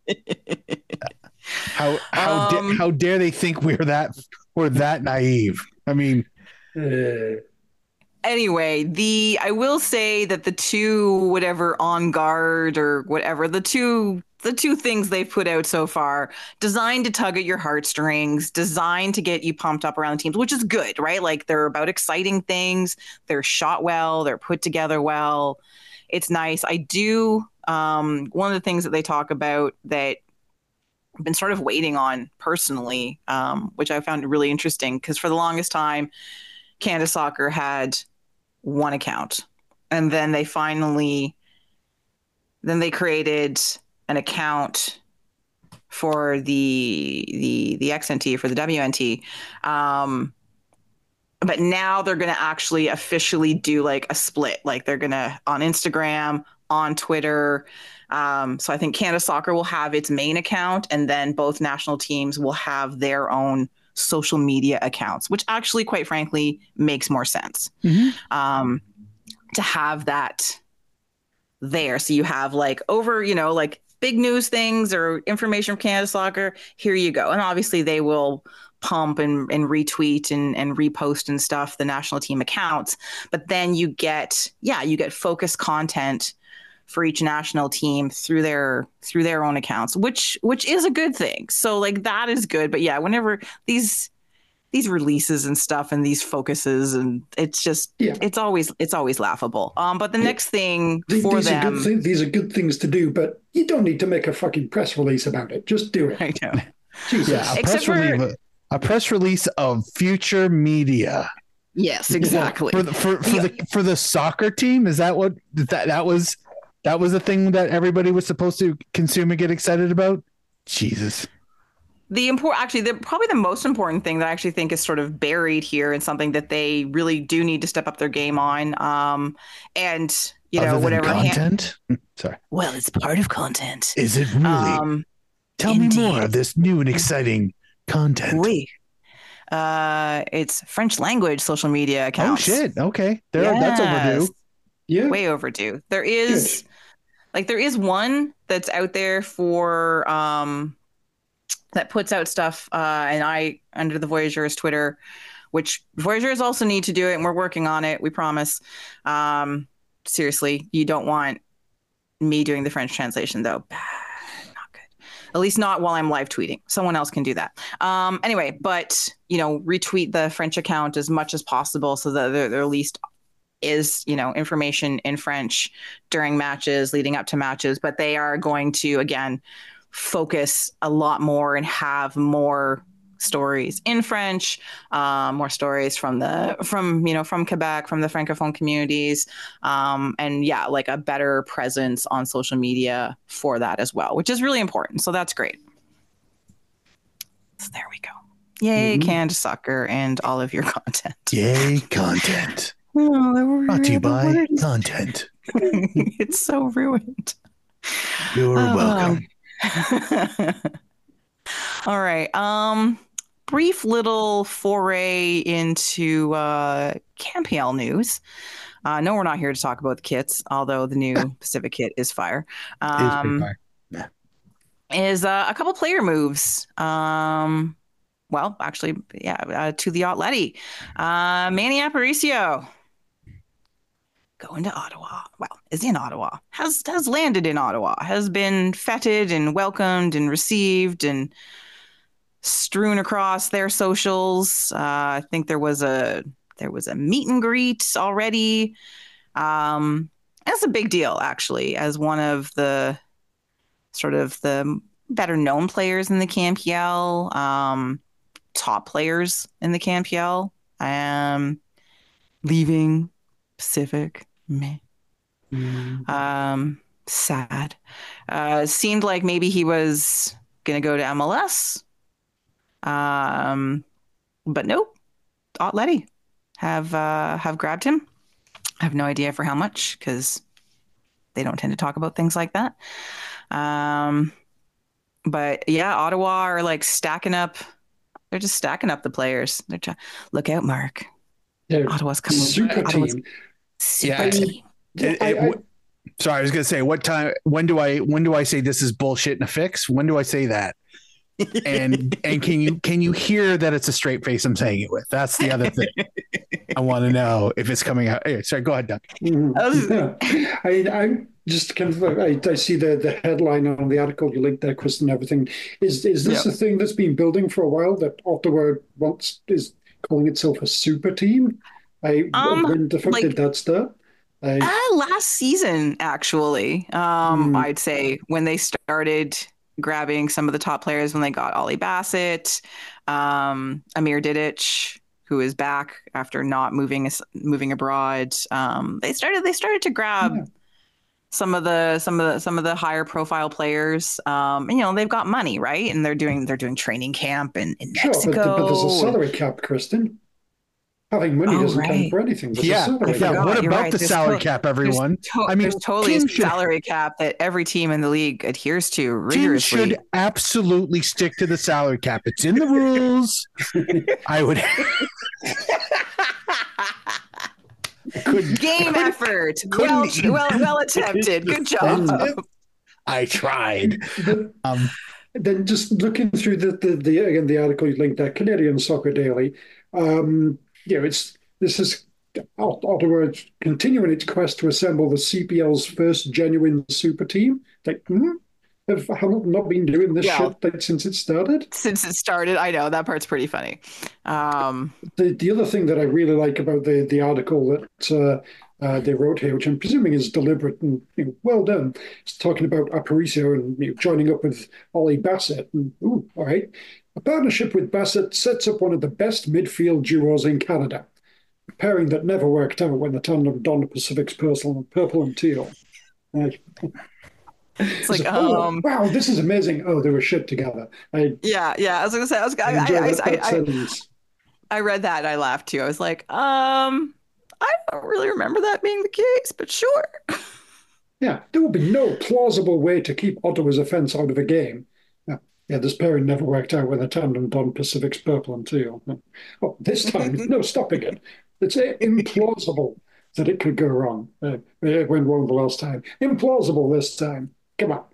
Speaker 1: How how da-
Speaker 2: Um,
Speaker 1: how dare they think we're that we're that naive? I mean,
Speaker 3: Uh,
Speaker 2: Anyway, the I will say that the two whatever on guard or whatever the two the two things they've put out so far designed to tug at your heartstrings, designed to get you pumped up around the teams, which is good, right? Like they're about exciting things, they're shot well, they're put together well. It's nice. I do um one of the things that they talk about that I've been sort of waiting on personally, um, which I found really interesting because for the longest time, Canada Soccer had one account, and then they finally, then they created an account for the the the X N T for the W N T, um, but now they're going to actually officially do like a split, like they're going to on Instagram, on Twitter. Um, so I think Canada Soccer will have its main account, and then both national teams will have their own social media accounts, which actually, quite frankly, makes more sense um, to have that there. So you have like over, you know, like big news things or information from Canada Soccer. Here you go. And obviously they will pump and, and retweet and, and repost and stuff the national team accounts. But then you get, yeah, you get focused content for each national team through their through their own accounts, which which is a good thing. So like that is good. But yeah, whenever these these releases and stuff and these focuses, and it's just
Speaker 3: Yeah.
Speaker 2: it's always it's always laughable. Um, but the
Speaker 3: Yeah.
Speaker 2: next thing
Speaker 3: These,
Speaker 2: for
Speaker 3: these are
Speaker 2: them,
Speaker 3: good things. These are good things to do, but you don't need to make a fucking press release about it. Just do it.
Speaker 2: I know.
Speaker 3: Jesus.
Speaker 1: Yeah, a
Speaker 2: Except
Speaker 1: press
Speaker 2: for-
Speaker 1: release, a press release of future media
Speaker 2: Yes, exactly.
Speaker 1: for the, for, for
Speaker 2: Yeah.
Speaker 1: the for the soccer team. Is that what that that was? That was the thing that everybody was supposed to consume and get excited about. Jesus.
Speaker 2: The important, actually, the probably the most important thing that I actually think is sort of buried here and something that they really do need to step up their game on. Um, and you know,
Speaker 1: Other than
Speaker 2: whatever hand-
Speaker 1: content. Sorry.
Speaker 2: well, it's part of content.
Speaker 1: Is it really?
Speaker 2: Um,
Speaker 1: Tell
Speaker 2: indeed.
Speaker 1: me more of this new and exciting content.
Speaker 2: oui. Uh, it's French language social media
Speaker 1: Oh
Speaker 2: accounts.
Speaker 1: shit! Okay, there. That's overdue.
Speaker 2: Yes.
Speaker 3: Yeah.
Speaker 2: Way overdue. There is, like, there is one that's out there for um, that puts out stuff, uh, and I under the Voyageurs Twitter, which Voyageurs also need to do it, and we're working on it. We promise. Um, seriously, you don't want me doing the French translation though. Bad, not good. At least not while I'm live tweeting. Someone else can do that. Um, anyway, but you know, retweet the French account as much as possible so that there, there at least is, you know, information in French during matches, leading up to matches. But they are going to again focus a lot more and have more stories in French, um, more stories from the from you know from Quebec, from the francophone communities, um, and yeah, like a better presence on social media for that as well, which is really important. So that's great. So there we go. Yay,
Speaker 3: Mhm.
Speaker 2: canned soccer and all of your content.
Speaker 1: Yay, content.
Speaker 2: Oh,
Speaker 1: Brought to you
Speaker 2: the
Speaker 1: by
Speaker 2: word is-
Speaker 1: content.
Speaker 2: it's so ruined.
Speaker 1: You're
Speaker 2: Oh.
Speaker 1: welcome.
Speaker 2: All right. Um, brief little foray into uh, Campiel news. Uh, no, we're not here to talk about the kits, although the new Pacific kit is fire.
Speaker 1: It is pretty
Speaker 2: Um,
Speaker 1: fire.
Speaker 2: is uh, a couple player moves. Um, well, actually, yeah, uh, to the Atleti. Uh, Manny Aparicio going to Ottawa. Well, is in Ottawa. Has has landed in Ottawa. Has been feted and welcomed and received and strewn across their socials. Uh, I think there was a there was a meet and greet already. Um, that's a big deal, actually, as one of the sort of the better known players in the C A M P L, um, top players in the C A M P L. Um, leaving Pacific, meh.
Speaker 3: Mm.
Speaker 2: Um, sad. Uh, seemed like maybe he was gonna go to M L S. Um, but nope. Atleti have uh, have grabbed him. I have no idea for how much because they don't tend to talk about things like that. Um, but yeah, Ottawa are like stacking up. They're just stacking up the players. They're trying. Look out, Mark.
Speaker 3: They're
Speaker 2: Ottawa's coming.
Speaker 3: super
Speaker 2: Ottawa's
Speaker 3: team.
Speaker 2: super
Speaker 1: Yeah.
Speaker 2: team.
Speaker 1: It-
Speaker 3: I-
Speaker 1: it-
Speaker 3: I-
Speaker 1: w- sorry, I was gonna say what time? When do I? When do I say this is bullshit and a fix? When do I say that? And and can you can you hear that it's a straight face I'm saying it with? That's the other thing. I want to know if it's coming out. Hey, sorry, go ahead, Doug.
Speaker 3: Mhm. I, I'm just kind of, I, I see the, the headline on the article you linked there, Chris, and everything. Is is this
Speaker 2: Yeah.
Speaker 3: a thing that's been building for a while that Ottawa wants is calling itself a super team? I
Speaker 2: Um,
Speaker 3: when the fuck
Speaker 2: like-
Speaker 3: did that start? I,
Speaker 2: Uh, last season, actually, um,
Speaker 3: Hmm.
Speaker 2: I'd say when they started grabbing some of the top players, when they got Ollie Bassett, um, Amir Didic, who is back after not moving moving abroad. Um, they started they started to grab
Speaker 3: Yeah.
Speaker 2: some of the some of the some of the higher profile players. Um, and you know they've got money, right? And they're doing they're doing training camp in, in
Speaker 3: sure, but,
Speaker 2: Mexico.
Speaker 3: but there's a salary cap, Kristen. Having money
Speaker 2: Oh,
Speaker 3: doesn't count
Speaker 2: right.
Speaker 3: for anything. There's a
Speaker 1: Yeah,
Speaker 3: salary
Speaker 2: I
Speaker 1: yeah.
Speaker 3: cap.
Speaker 2: forgot.
Speaker 1: What
Speaker 2: You're
Speaker 1: about
Speaker 2: right.
Speaker 1: the
Speaker 2: There's
Speaker 1: salary
Speaker 2: to-
Speaker 1: cap,
Speaker 2: There's,
Speaker 1: everyone?
Speaker 2: to-
Speaker 1: I mean,
Speaker 2: there's totally a
Speaker 1: teams should-
Speaker 2: salary cap that every team in the league adheres to
Speaker 1: Teams
Speaker 2: rigorously.
Speaker 1: should absolutely stick to the salary cap. It's in the rules. I would. couldn't,
Speaker 2: Game
Speaker 1: couldn't-
Speaker 2: effort. Well,
Speaker 1: couldn't-
Speaker 2: well, well attempted. Good job.
Speaker 1: I tried.
Speaker 3: But
Speaker 1: Um,
Speaker 3: then just looking through the, the, the again the article you linked there, Canadian Soccer Daily. Um, you know, it's this is Ottawa is continuing its quest to assemble the C P L's first genuine super team. Like, hmm? Have Hamilton not been doing this
Speaker 2: Yeah.
Speaker 3: shit like, since it started?
Speaker 2: Since it started, I know that part's pretty funny. Um,
Speaker 3: The the other thing that I really like about the the article that uh, uh, they wrote here, which I'm presuming is deliberate and you know, well done, is talking about Aparicio and you know, joining up with Ollie Bassett. And, ooh, all right. A partnership with Bassett sets up one of the best midfield duos in Canada. A pairing that never worked out when the tandem donned the Pacific's purple, purple and teal. Uh,
Speaker 2: it's like,
Speaker 3: oh,
Speaker 2: um,
Speaker 3: wow, this is amazing. Oh, they were shit together. I,
Speaker 2: yeah, yeah. I was gonna say, I was, I,
Speaker 3: I enjoy
Speaker 2: I,
Speaker 3: that,
Speaker 2: I,
Speaker 3: that
Speaker 2: I,
Speaker 3: sentence.
Speaker 2: I read that and I laughed too. I was like, um, I don't really remember that being the case, but sure.
Speaker 3: Yeah, there will be no plausible way to keep Ottawa's offence out of a game. Yeah, yeah, this pairing never worked out when the tandem donned Pacific's purple and teal. Oh, this time, no stopping it. It's implausible that it could go wrong. Uh, it went wrong the last time. Implausible this time. Come on.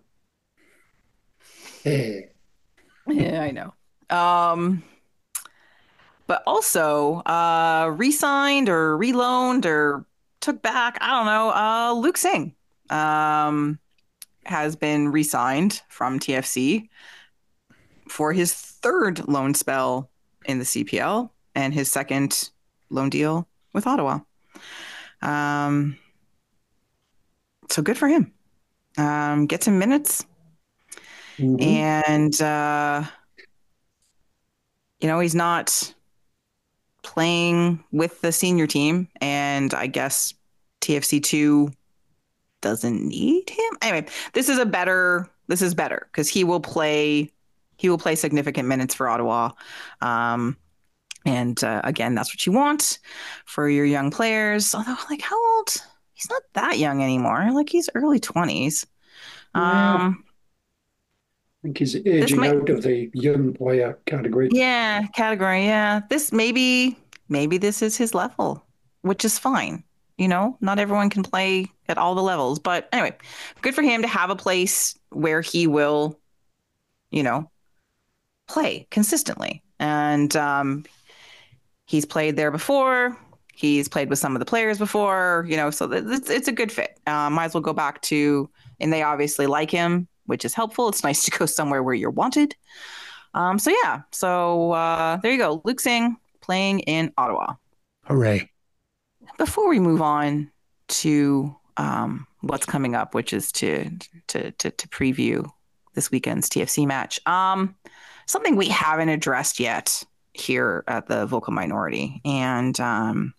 Speaker 3: Hey.
Speaker 2: Yeah, I know. Um, but also, uh, re-signed or reloaned or took back, I don't know, uh, Luke Singh, um, has been re-signed from T F C for his third loan spell in the C P L and his second loan deal with Ottawa. Um, so good for him. Um, get some minutes.
Speaker 3: Mhm.
Speaker 2: And, uh, you know, he's not playing with the senior team. And I guess T F C two doesn't need him. Anyway, this is a better, this is better because he will play, he will play significant minutes for Ottawa. Um, and uh, again, that's what you want for your young players. Although, like, how old? He's not that young anymore. Like, he's early twenties.
Speaker 3: Yeah,
Speaker 2: Um,
Speaker 3: I think he's
Speaker 2: this
Speaker 3: aging
Speaker 2: might,
Speaker 3: out of the young player category.
Speaker 2: yeah, category. Yeah, this maybe, maybe this is his level, which is fine. You know, not everyone can play at all the levels, but anyway, good for him to have a place where he will, you know, play consistently. And um, he's played there before. He's played with some of the players before, you know, so it's it's a good fit. Uh, might as well go back to, and they obviously like him, which is helpful. It's nice to go somewhere where you're wanted. Um, so yeah, so uh, there you go, Luke Singh playing in Ottawa.
Speaker 1: Hooray.
Speaker 2: Before we move on to um, what's coming up, which is to to to, to preview this weekend's T F C match, um, something we haven't addressed yet here at the Vocal Minority, and um,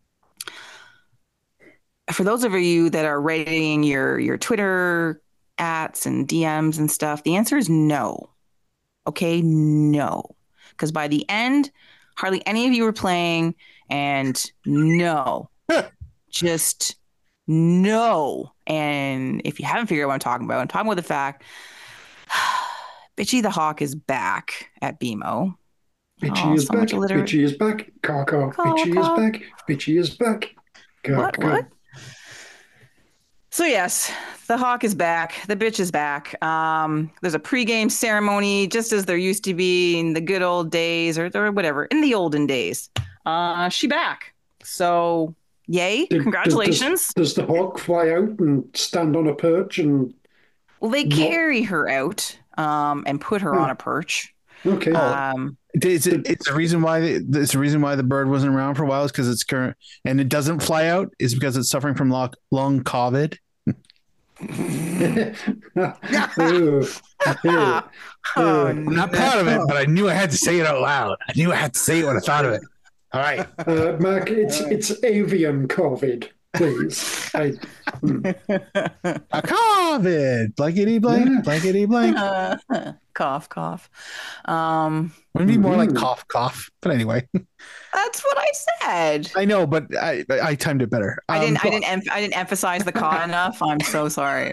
Speaker 2: for those of you that are rating your your Twitter ats and D Ms and stuff, the answer is no. Okay, no, because by the end, hardly any of you were playing, and no. Just no. And if you haven't figured out what I'm talking about, I'm talking about the fact Bitchy the Hawk is back at B M O.
Speaker 3: Bitchy
Speaker 2: Oh,
Speaker 3: is
Speaker 2: so
Speaker 3: back.
Speaker 2: much alliteration.
Speaker 3: Bitchy is back. Caw, caw.
Speaker 2: Caw,
Speaker 3: Bitchy is
Speaker 2: caw.
Speaker 3: back. Bitchy is back. Caw,
Speaker 2: What?
Speaker 3: caw.
Speaker 2: What? So yes, the Hawk is back. The bitch is back. Um, there's a pregame ceremony, just as there used to be in the good old days, or, or whatever, in the olden days. Uh, she back. So yay!
Speaker 3: Did-
Speaker 2: Congratulations.
Speaker 3: Does, does the hawk fly out and stand on a perch and
Speaker 2: Well, they
Speaker 3: No.
Speaker 2: carry her out um, and put her
Speaker 3: Hmm.
Speaker 2: on a perch.
Speaker 3: okay?
Speaker 2: Um,
Speaker 1: Is it, it's the reason why it's the reason why the bird wasn't around for a while is because it's current and it doesn't fly out is because it's suffering from long, long COVID.
Speaker 3: Ew. Ew.
Speaker 2: oh,
Speaker 1: I'm not proud of it, but I knew I had to say it out loud. I knew I had to say it when I thought of it. All right.
Speaker 3: Uh, Mark, it's it's avian COVID, please. I, hmm.
Speaker 1: A COVID. Blankety blank.
Speaker 3: Yeah.
Speaker 1: Blankety blank.
Speaker 2: cough, cough. Um,
Speaker 1: Wouldn't it be more like
Speaker 3: Mhm.
Speaker 1: cough, cough. But anyway,
Speaker 2: that's what I said.
Speaker 1: I know, but I I timed it better.
Speaker 2: I didn't.
Speaker 1: Um,
Speaker 2: I didn't. Em- I didn't emphasize the caw enough. I'm so sorry.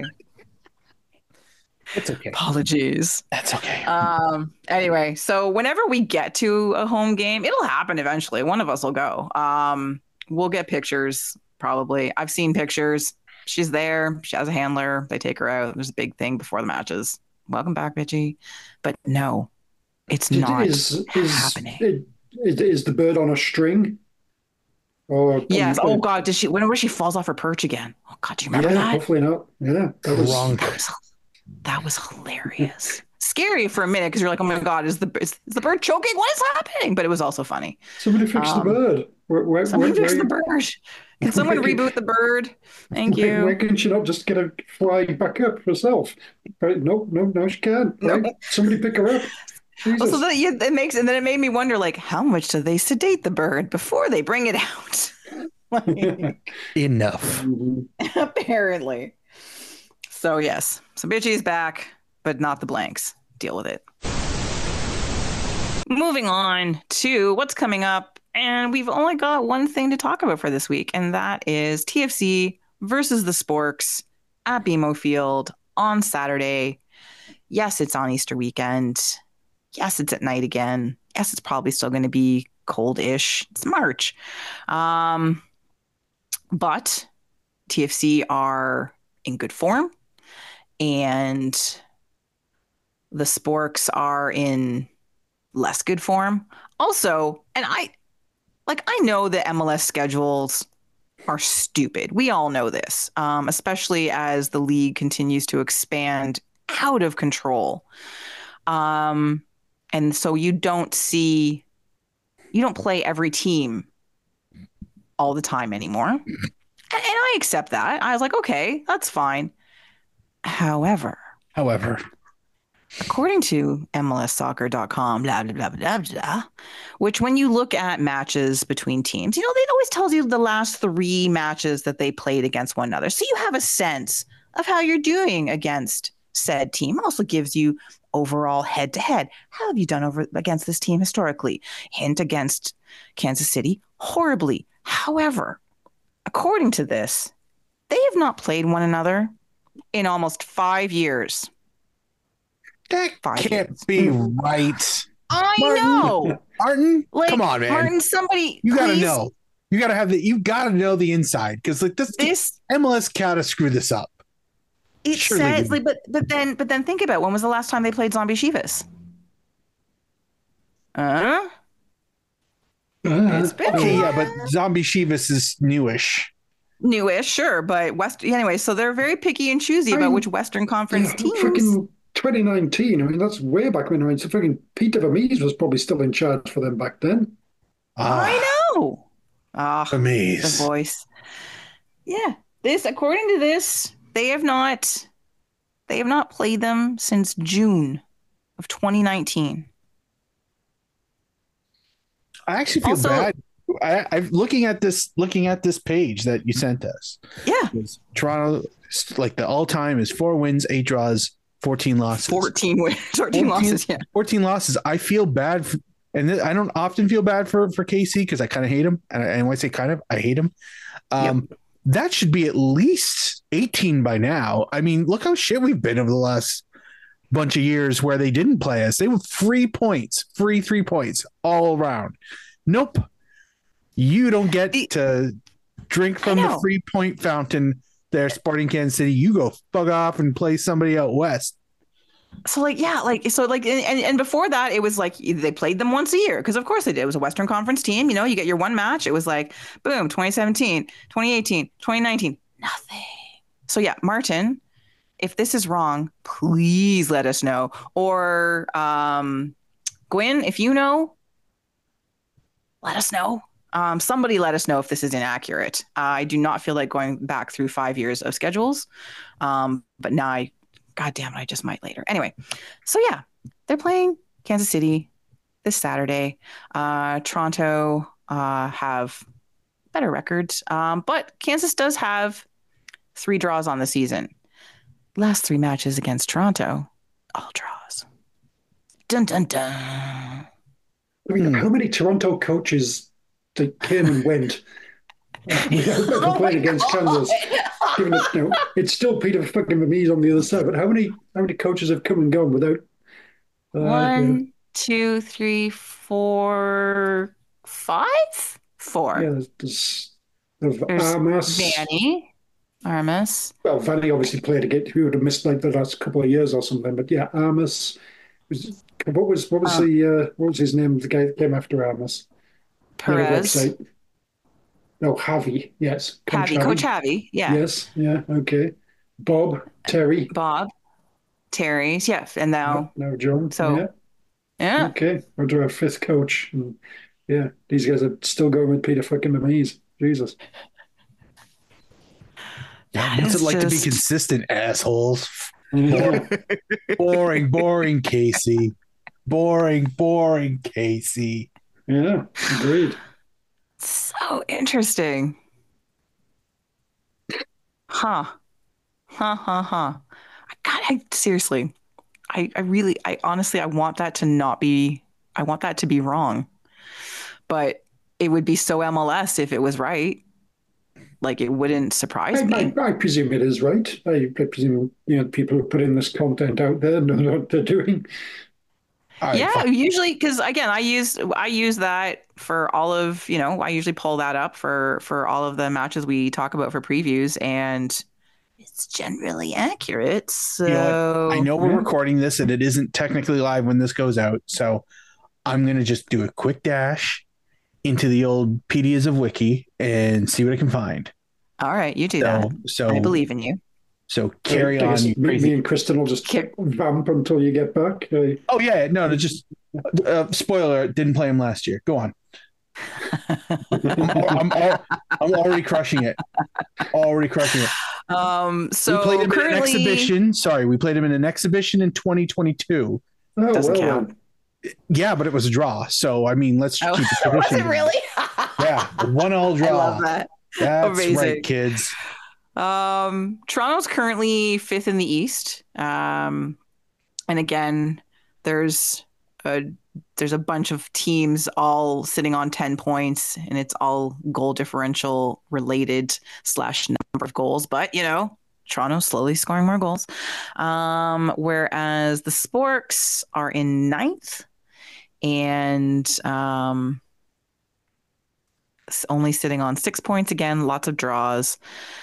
Speaker 1: It's okay.
Speaker 2: Apologies.
Speaker 1: That's okay.
Speaker 2: Um. Anyway, so whenever we get to a home game, it'll happen eventually. One of us will go. Um. We'll get pictures probably. I've seen pictures. She's there. She has a handler. They take her out. There's a big thing before the matches. Welcome back, bitchy. But no, it's not
Speaker 3: is, is,
Speaker 2: happening.
Speaker 3: is, is the bird on a string? Or
Speaker 2: Yes.
Speaker 3: um,
Speaker 2: Oh
Speaker 3: uh,
Speaker 2: God, did she? Whenever she falls off her perch again. Oh God, do you remember
Speaker 3: yeah,
Speaker 2: that?
Speaker 3: hopefully not. Yeah, that was
Speaker 1: Drunk.
Speaker 2: That was, that was hilarious. Scary for a minute because you're like, oh my God, is the is, is the bird choking? What is happening? But it was also funny.
Speaker 3: somebody fix the
Speaker 2: Um,
Speaker 3: bird. Where, where, where,
Speaker 2: Someone fix the
Speaker 3: where,
Speaker 2: bird. Can someone
Speaker 3: where,
Speaker 2: reboot the bird? Thank
Speaker 3: where, where
Speaker 2: you.
Speaker 3: can she not just get a fly back up herself? Right? No, no, no, she can't.
Speaker 2: No.
Speaker 3: Right? Somebody pick her up.
Speaker 2: Also,
Speaker 3: Jesus.
Speaker 2: that yeah, it makes and then it made me wonder, like, how much do they sedate the bird before they bring it out? Like,
Speaker 1: Enough.
Speaker 3: Mhm.
Speaker 2: apparently. So yes, so Bitchy's back, but not the blanks. Deal with it. Moving on to what's coming up, and we've only got one thing to talk about for this week, and that is T F C versus the Sporks at B M O Field on Saturday. Yes, it's on Easter weekend. Yes, it's at night again. Yes, it's probably still going to be cold-ish. It's March. Um, but T F C are in good form, and the Sporks are in less good form. Also, and I like I know that M L S schedules are stupid. We all know this, um, especially as the league continues to expand out of control. Um, and so you don't see, you don't play every team all the time anymore. And, and I accept that. I was like, okay, that's fine. However,
Speaker 1: However,
Speaker 2: according to M L S soccer dot com, blah, blah, blah, blah, blah, which when you look at matches between teams, you know, it always tells you the last three matches that they played against one another. So you have a sense of how you're doing against said team. Also gives you overall head to head. How have you done over against this team historically? Hint against Kansas City, horribly. However, according to this, they have not played one another in almost five years.
Speaker 1: that
Speaker 2: Five
Speaker 1: can't
Speaker 2: years.
Speaker 1: be right.
Speaker 2: I
Speaker 1: Martin,
Speaker 2: know.
Speaker 1: Martin,
Speaker 2: Like,
Speaker 1: come on, man.
Speaker 2: Martin, somebody,
Speaker 1: you gotta
Speaker 2: please,
Speaker 1: know. You gotta have the. You gotta know the inside because like this,
Speaker 2: This
Speaker 1: M L S gotta screw this up.
Speaker 2: it
Speaker 1: Surely
Speaker 2: says
Speaker 1: we-
Speaker 2: like, but but then but then think about it. When was the last time they played Zombie Shivas? Uh,
Speaker 3: Uh,
Speaker 2: It's been-
Speaker 1: Okay, yeah, but Zombie Shivas is newish.
Speaker 2: newish, sure, but West anyway. So they're very picky and choosy
Speaker 3: I
Speaker 2: about
Speaker 3: mean,
Speaker 2: which Western Conference
Speaker 3: yeah,
Speaker 2: teams.
Speaker 3: freaking twenty nineteen. I mean, that's way back when. I mean, so freaking Peter Vermees was probably still in charge for them back then.
Speaker 1: Ah,
Speaker 2: I know. Ah, the
Speaker 1: Amaze.
Speaker 2: voice. Yeah, this according to this, they have not they have not played them since June of twenty nineteen.
Speaker 1: I actually feel
Speaker 2: Also-
Speaker 1: bad. I, I'm looking at this, looking at this page that you sent us.
Speaker 2: Yeah,
Speaker 1: It's Toronto, like the all-time is four wins, eight draws, fourteen losses.
Speaker 2: fourteen wins, fourteen losses. Yeah.
Speaker 1: fourteen losses. I feel bad, for, and th- I don't often feel bad for for K C because I kind of hate him, and, I, and when I say kind of, I hate him. Um, That should be at least eighteen by now. I mean, look how shit we've been over the last bunch of years where they didn't play us. They were free points, free three points all around. Nope, you don't get
Speaker 2: The-
Speaker 1: to drink from
Speaker 2: I
Speaker 1: the
Speaker 2: know.
Speaker 1: free point fountain there, Sporting Kansas City. You go fuck off and play somebody out west.
Speaker 2: So like yeah, like so like and, and before that it was like they played them once a year because of course they did. It was a Western Conference team, you know, you get your one match. It was like boom, twenty seventeen, twenty eighteen, twenty nineteen, nothing. So yeah, Martin, if this is wrong, please let us know. Or um Gwen, if you know, let us know. Um, somebody let us know if this is inaccurate. I do not feel like going back through five years of schedules. Um, but now I God damn it, I just might later. Anyway, so yeah, they're playing Kansas City this Saturday. Uh, Toronto uh, have better records, um, but Kansas does have three draws on the season. Last three matches against Toronto, all draws. Dun dun dun.
Speaker 3: I mean,
Speaker 1: Hmm.
Speaker 3: how many Toronto coaches that came and went uh, without ever
Speaker 2: Oh
Speaker 3: playing
Speaker 2: my
Speaker 3: against
Speaker 2: God.
Speaker 3: Kansas? Given it, you know, it's still Peter fucking Vermees on the other side, but how many how many coaches have come and gone without? Uh,
Speaker 2: One, two, three, four, five, four.
Speaker 3: yeah, yeah, there's, there's
Speaker 2: There's
Speaker 3: Armas.
Speaker 2: Vanny, Armas.
Speaker 3: Well, Vanny obviously played again. He would have missed like the last couple of years or something. But yeah, Armas. Was, what was what was
Speaker 2: Um,
Speaker 3: the uh, what was his name? The guy that came after Armas. The other
Speaker 2: Perez.
Speaker 3: website. No, Javi. Yes, Coach
Speaker 2: Javi, Coach
Speaker 3: Javi.
Speaker 2: Javi. Yeah.
Speaker 3: Yes, yeah, okay. Bob, Terry.
Speaker 2: Bob, Terry's. Yeah. And
Speaker 3: Yeah,
Speaker 2: now,
Speaker 3: no, John.
Speaker 2: so,
Speaker 3: Yeah,
Speaker 2: yeah.
Speaker 3: okay. We're to our fifth coach. And yeah, these guys are still going with Peter fucking Mamise. Jesus.
Speaker 1: Yeah,
Speaker 2: That
Speaker 1: what's it
Speaker 2: is
Speaker 1: like to be
Speaker 2: just-
Speaker 1: consistent, assholes?
Speaker 3: Yeah.
Speaker 1: Boring, boring, Casey. Boring, boring, Casey.
Speaker 3: Yeah, agreed.
Speaker 2: So interesting. Huh. Huh, huh, huh. I God, I seriously, I, I really, I honestly, I want that to not be, I want that to be wrong. But it would be so M L S if it was right. Like it wouldn't surprise
Speaker 3: I,
Speaker 2: me.
Speaker 3: I, I presume it is right. I, I presume you know people who put in this content out there know what they're doing.
Speaker 1: All right,
Speaker 2: Yeah,
Speaker 1: fine.
Speaker 2: usually because again, I use I use that for all of, you know, I usually pull that up for for all of the matches we talk about for previews, and it's generally accurate.
Speaker 1: You know what? I
Speaker 2: So
Speaker 1: know we're
Speaker 3: Yeah.
Speaker 1: recording this and it isn't technically live when this goes out. So I'm going to just do a quick dash into the old P Ds of Wiki and see what I can find.
Speaker 2: all right, you do
Speaker 1: So,
Speaker 2: that.
Speaker 1: so
Speaker 2: I believe in you.
Speaker 1: So carry
Speaker 3: I guess
Speaker 1: on, you
Speaker 3: me,
Speaker 1: crazy.
Speaker 3: me and Kristen will just
Speaker 2: Ki-
Speaker 3: vamp until you get back. I,
Speaker 1: Oh yeah, no, no, just uh, spoiler. Didn't play him last year. Go on. I'm, I'm, al- I'm already crushing it. Already crushing it.
Speaker 2: Um, so
Speaker 1: we played him
Speaker 2: currently,
Speaker 1: in an exhibition. Sorry, we played him in an exhibition in twenty twenty-two.
Speaker 3: oh,
Speaker 2: Doesn't
Speaker 3: well,
Speaker 2: count.
Speaker 3: then.
Speaker 1: Yeah, but it was a draw. So I mean, let's
Speaker 2: Oh,
Speaker 1: keep the
Speaker 2: was
Speaker 1: tradition.
Speaker 2: it really?
Speaker 1: Yeah, a one all draw.
Speaker 2: I love that.
Speaker 1: That's
Speaker 2: Amazing.
Speaker 1: right, kids.
Speaker 2: Um, Toronto's currently fifth in the East. Um, and again, there's a there's a bunch of teams all sitting on ten points, and it's all goal differential related slash number of goals. But you know, Toronto's slowly scoring more goals. Um, whereas the Sporks are in ninth, and um, only sitting on six points again. Lots of draws.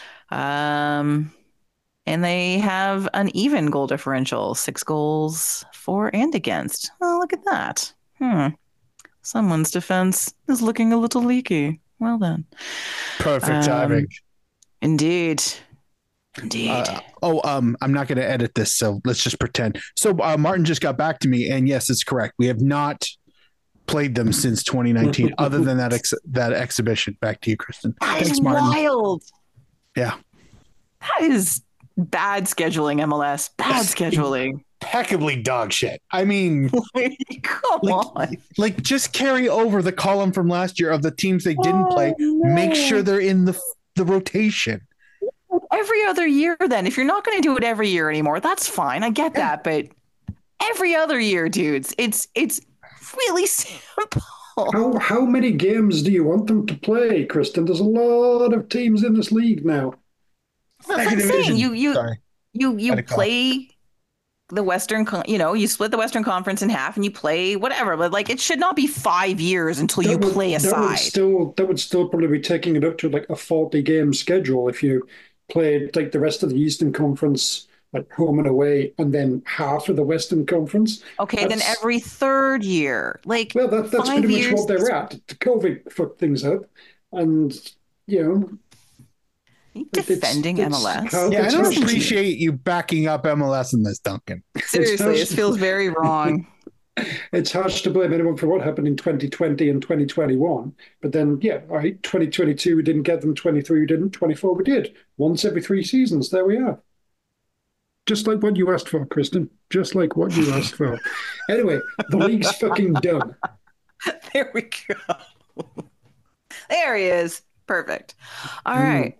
Speaker 2: Um, and they have an even goal differential, six goals for and against. Oh, look at that. Hmm. Someone's defense is looking a little leaky. Well then.
Speaker 1: Perfect
Speaker 2: Um,
Speaker 1: timing.
Speaker 2: Indeed. Indeed.
Speaker 1: Uh, oh, um, I'm not going to edit this, so let's just pretend. So uh, Martin just got back to me, and yes, it's correct. We have not played them since twenty nineteen, other than that ex- that exhibition. Back to you, Kristen.
Speaker 2: that
Speaker 1: Thanks,
Speaker 2: is
Speaker 1: Martin.
Speaker 2: wild.
Speaker 1: Yeah.
Speaker 2: That is bad scheduling, M L S. Bad scheduling.
Speaker 1: Impeccably dog shit. I mean,
Speaker 2: Come
Speaker 1: like,
Speaker 2: on.
Speaker 1: like just carry over the column from last year of the teams they didn't play.
Speaker 2: Oh,
Speaker 1: Make
Speaker 2: no.
Speaker 1: sure they're in the the rotation.
Speaker 2: Every other year, then. If you're not going to do it every year anymore, that's fine. I get
Speaker 1: Yeah.
Speaker 2: that, but every other year, dudes, it's it's really simple.
Speaker 3: How how many games do you want them to play, Kristen? There's a lot of teams in this league now.
Speaker 2: That's what
Speaker 1: Second
Speaker 2: I'm saying.
Speaker 1: division.
Speaker 2: You you
Speaker 1: Sorry.
Speaker 2: you you
Speaker 1: Had a cough.
Speaker 2: play the Western, Con- you know, you split the Western Conference in half, and you play whatever. But like, it should not be five years until you
Speaker 3: That would-
Speaker 2: play a
Speaker 3: that would
Speaker 2: side.
Speaker 3: still that would still probably be taking it up to like a forty game schedule if you played like the rest of the Eastern Conference, like home and away, and then half of the Western Conference.
Speaker 2: Okay, then
Speaker 3: That's-
Speaker 2: every third year, like
Speaker 3: Well, that, that's
Speaker 2: five
Speaker 3: pretty much
Speaker 2: years.
Speaker 3: what they're at. The COVID fucked things up, and you know,
Speaker 2: Are you
Speaker 3: it's-
Speaker 2: defending
Speaker 3: it's
Speaker 2: M L S?
Speaker 3: how-
Speaker 1: Yeah, I
Speaker 3: It's
Speaker 1: don't
Speaker 3: hard to-
Speaker 1: appreciate you backing up M L S in this, Duncan.
Speaker 2: Seriously,
Speaker 3: harsh-
Speaker 2: it feels very wrong.
Speaker 3: It's harsh to blame anyone for what happened in twenty twenty and twenty twenty-one. But then, yeah, all right, twenty twenty-two we didn't get them, twenty-three we didn't, twenty-four we did. Once every three seasons, there we are. Just like what you asked for, Kristen. Just like what you asked for. Anyway, the league's fucking done.
Speaker 2: There we go. There he is. Perfect. All
Speaker 3: Mm.
Speaker 2: right.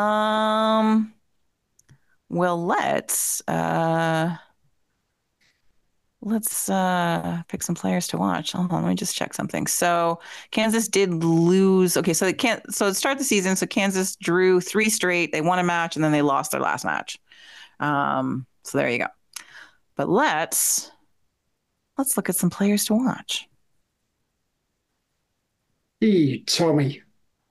Speaker 2: Um well, let's uh let's uh pick some players to watch. Hold on, let me just check something. So Kansas did lose. Okay, so they can't so to start the season, so Kansas drew three straight. They won a match and then they lost their last match. Um, so there you go. But let's let's look at some players to watch.
Speaker 3: Hey, Tommy.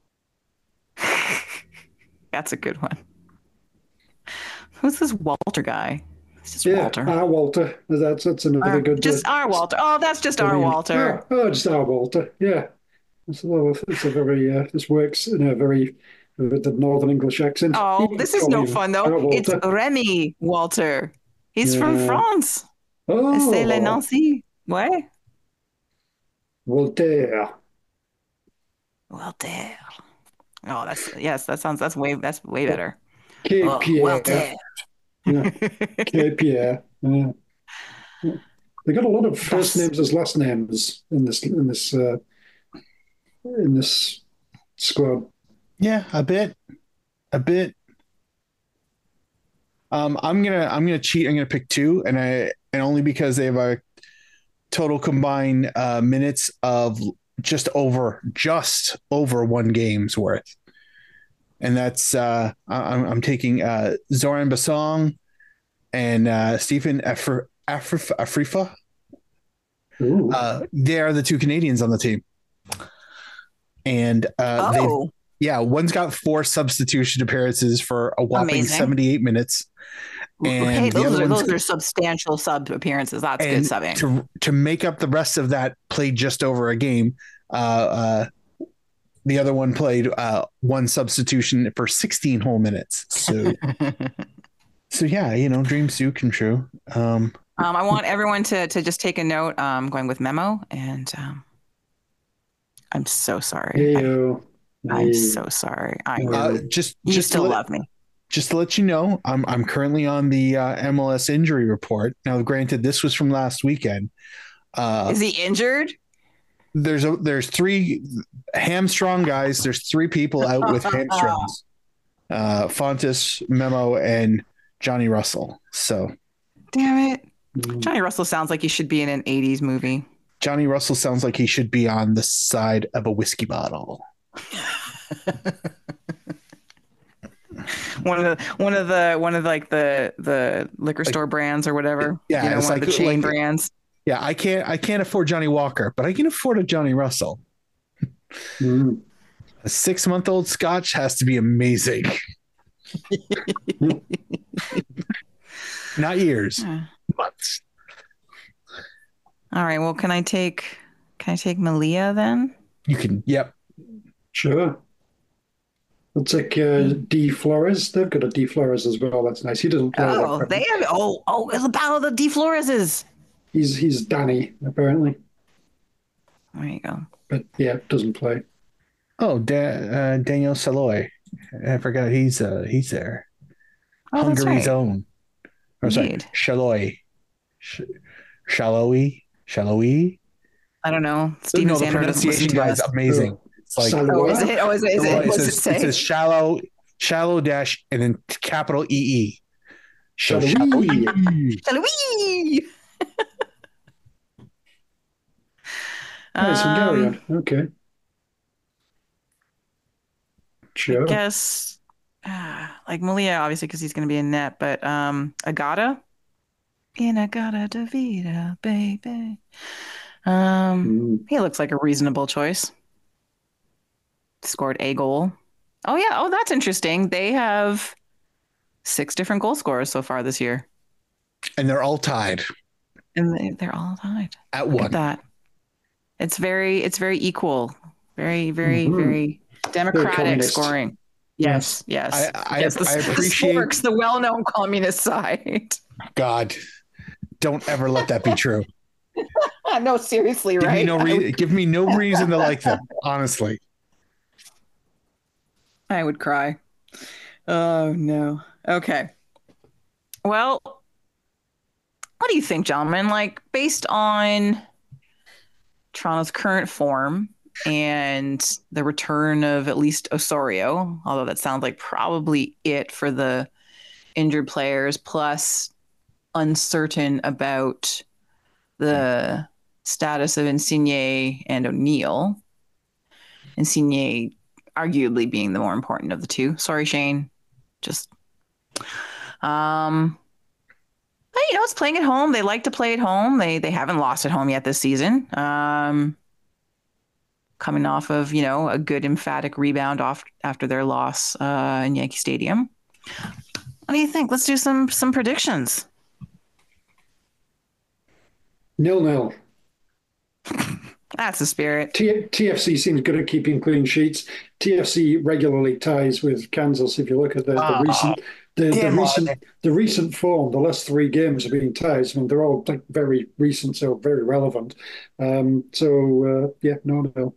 Speaker 2: That's a good one. Who's this Walter guy? It's just
Speaker 3: Yeah,
Speaker 2: Walter.
Speaker 3: our Walter. That's that's another
Speaker 2: Our-
Speaker 3: good.
Speaker 2: just
Speaker 3: uh,
Speaker 2: our Walter. Oh, that's just
Speaker 3: I
Speaker 2: our
Speaker 3: mean,
Speaker 2: Walter.
Speaker 3: Oh, oh, just our Walter. Yeah. It's a, it's a very, uh, this works in a very, with the Northern English accent.
Speaker 2: Oh,
Speaker 3: You
Speaker 2: this is
Speaker 3: call
Speaker 2: no
Speaker 3: me
Speaker 2: fun though.
Speaker 3: uh,
Speaker 2: It's
Speaker 3: Walter.
Speaker 2: Remy Walter. He's from
Speaker 3: Yeah.
Speaker 2: France. C'est le
Speaker 3: Oh,
Speaker 2: Nancy. What?
Speaker 3: Voltaire.
Speaker 2: Walter. Oh, that's yes. That sounds. That's way. That's way better.
Speaker 3: Que
Speaker 2: Oh,
Speaker 3: Pierre.
Speaker 2: Walter.
Speaker 3: Yeah. Que Pierre. Yeah. They got a lot of first
Speaker 2: That's
Speaker 3: names as last names in this in this uh, in this squad.
Speaker 1: Yeah, a bit, a bit. Um, I'm gonna I'm gonna cheat. I'm gonna pick two, and I and only because they have a total combined uh, minutes of just over just over one game's worth, and that's uh, I'm, I'm taking uh, Zoran Basong and uh, Stephen Afri- Afri- Afrifa.
Speaker 3: Ooh.
Speaker 1: Uh, they are the two Canadians on the team, and uh, they
Speaker 2: oh
Speaker 1: yeah, one's got four substitution appearances for a whopping
Speaker 2: amazing.
Speaker 1: seventy-eight minutes. And
Speaker 2: Hey,
Speaker 1: the
Speaker 2: those
Speaker 1: other
Speaker 2: are
Speaker 1: one's
Speaker 2: those are substantial sub appearances. That's good
Speaker 1: and
Speaker 2: subbing.
Speaker 1: to to make up the rest of that, played just over a game. Uh, uh, the other one played uh, one substitution for sixteen whole minutes. So, so yeah, you know, dreams do come true. Um,
Speaker 2: Um, I want everyone to to just take a note. Um, going with Memo, and um, I'm so sorry.
Speaker 3: Heyo.
Speaker 2: I, I'm
Speaker 3: Hey.
Speaker 2: so sorry. I know
Speaker 1: uh, just
Speaker 2: you
Speaker 1: just
Speaker 2: still
Speaker 1: to let,
Speaker 2: love me.
Speaker 1: just to let you know, I'm I'm currently on the uh, M L S injury report. Now, granted, this was from last weekend. Uh,
Speaker 2: Is he injured?
Speaker 1: there's a there's three hamstrung guys. There's three people out with hamstrings. Uh, Fontes, Memo, and Johnny Russell. So
Speaker 2: Damn it.
Speaker 3: Mm.
Speaker 2: Johnny Russell sounds like he should be in an eighties movie.
Speaker 1: Johnny Russell sounds like he should be on the side of a whiskey bottle.
Speaker 2: one of the one of the one of like the the liquor store brands or whatever.
Speaker 1: Yeah,
Speaker 2: you know,
Speaker 1: it's
Speaker 2: one
Speaker 1: like-
Speaker 2: of the chain
Speaker 1: like-
Speaker 2: brands.
Speaker 1: Yeah, I can't I can't afford Johnny Walker, but I can afford a Johnny Russell.
Speaker 3: Mm.
Speaker 1: A six month old Scotch has to be amazing. Not years,
Speaker 2: Yeah.
Speaker 1: months.
Speaker 2: All right. Well, can I take can I take Malia then?
Speaker 1: You can. Yep.
Speaker 3: Sure. I'll take uh, D Flores. They've got a D Flores as well. That's nice. He doesn't play that
Speaker 2: Oh,
Speaker 3: crap.
Speaker 2: they have oh oh it's a battle of the D Floreses.
Speaker 3: He's he's Danny apparently,
Speaker 2: There you go.
Speaker 3: but yeah, doesn't play.
Speaker 1: Oh, da- uh, Daniel Saloy. I forgot he's uh he's there.
Speaker 2: Oh, that's
Speaker 1: Hungary's
Speaker 2: right.
Speaker 1: own. Or sorry,
Speaker 2: Indeed.
Speaker 1: Shaloy. Sh- Shallowy. Shallowy.
Speaker 2: I don't know. Steven
Speaker 1: No, the
Speaker 2: Sandler doesn't listen
Speaker 1: pronunciation
Speaker 2: to
Speaker 1: guys
Speaker 2: us.
Speaker 1: amazing. It's like
Speaker 3: Sal-
Speaker 2: Oh, is it? Oh, is it? Is it?
Speaker 1: it,
Speaker 2: What's
Speaker 1: says,
Speaker 2: it say?
Speaker 1: it says shallow, shallow dash, and then capital E E. So
Speaker 3: Shallowy.
Speaker 1: shallowy.
Speaker 2: Halloween.
Speaker 3: Nice,
Speaker 2: Um,
Speaker 3: Hungarian. Okay.
Speaker 2: I
Speaker 3: Sure.
Speaker 2: guess uh, like Malia, obviously, because he's going to be in net, but um, Agata in Agata Davida, baby. Um,
Speaker 3: Mm.
Speaker 2: he looks like a reasonable choice. Scored a goal. Oh yeah. Oh, that's interesting. They have six different goal scorers so far this year,
Speaker 1: And they're all tied
Speaker 2: and they, they're all tied.
Speaker 1: at
Speaker 2: Look
Speaker 1: one.
Speaker 2: at that. It's very, it's very equal. Very, very,
Speaker 3: Mhm.
Speaker 2: very democratic
Speaker 3: communist.
Speaker 2: scoring. Yes, yes.
Speaker 1: I- I-
Speaker 2: yes, the,
Speaker 1: I
Speaker 2: the
Speaker 1: appreciate-
Speaker 2: Sporks, the well-known communist side.
Speaker 1: God, don't ever let that be true.
Speaker 2: No, seriously,
Speaker 1: Give
Speaker 2: right?
Speaker 1: me no
Speaker 2: I
Speaker 1: re-
Speaker 2: would-
Speaker 1: give me no reason to like them. Honestly,
Speaker 2: I would cry. Oh no. Okay. Well, what do you think, gentlemen? Like, based on Toronto's current form and the return of at least Osorio, although that sounds like probably it for the injured players, plus uncertain about the status of Insigne and O'Neill. Insigne arguably being the more important of the two. Sorry, Shane. Just um but, you know, it's playing at home. They like to play at home. They they haven't lost at home yet this season. Um coming off of, you know, a good emphatic rebound off after their loss uh in Yankee Stadium. What do you think? Let's do some some predictions.
Speaker 3: Nil nil.
Speaker 2: That's the spirit.
Speaker 3: T- TFC seems good at keeping clean sheets. T F C regularly ties with Kansas. If you look at the, the
Speaker 1: Ah,
Speaker 3: recent, the, the
Speaker 1: damn
Speaker 3: recent,
Speaker 1: on.
Speaker 3: the recent form, the last three games have been ties. I mean, they're all like very recent, so very relevant. Um, so uh, yeah, no, no.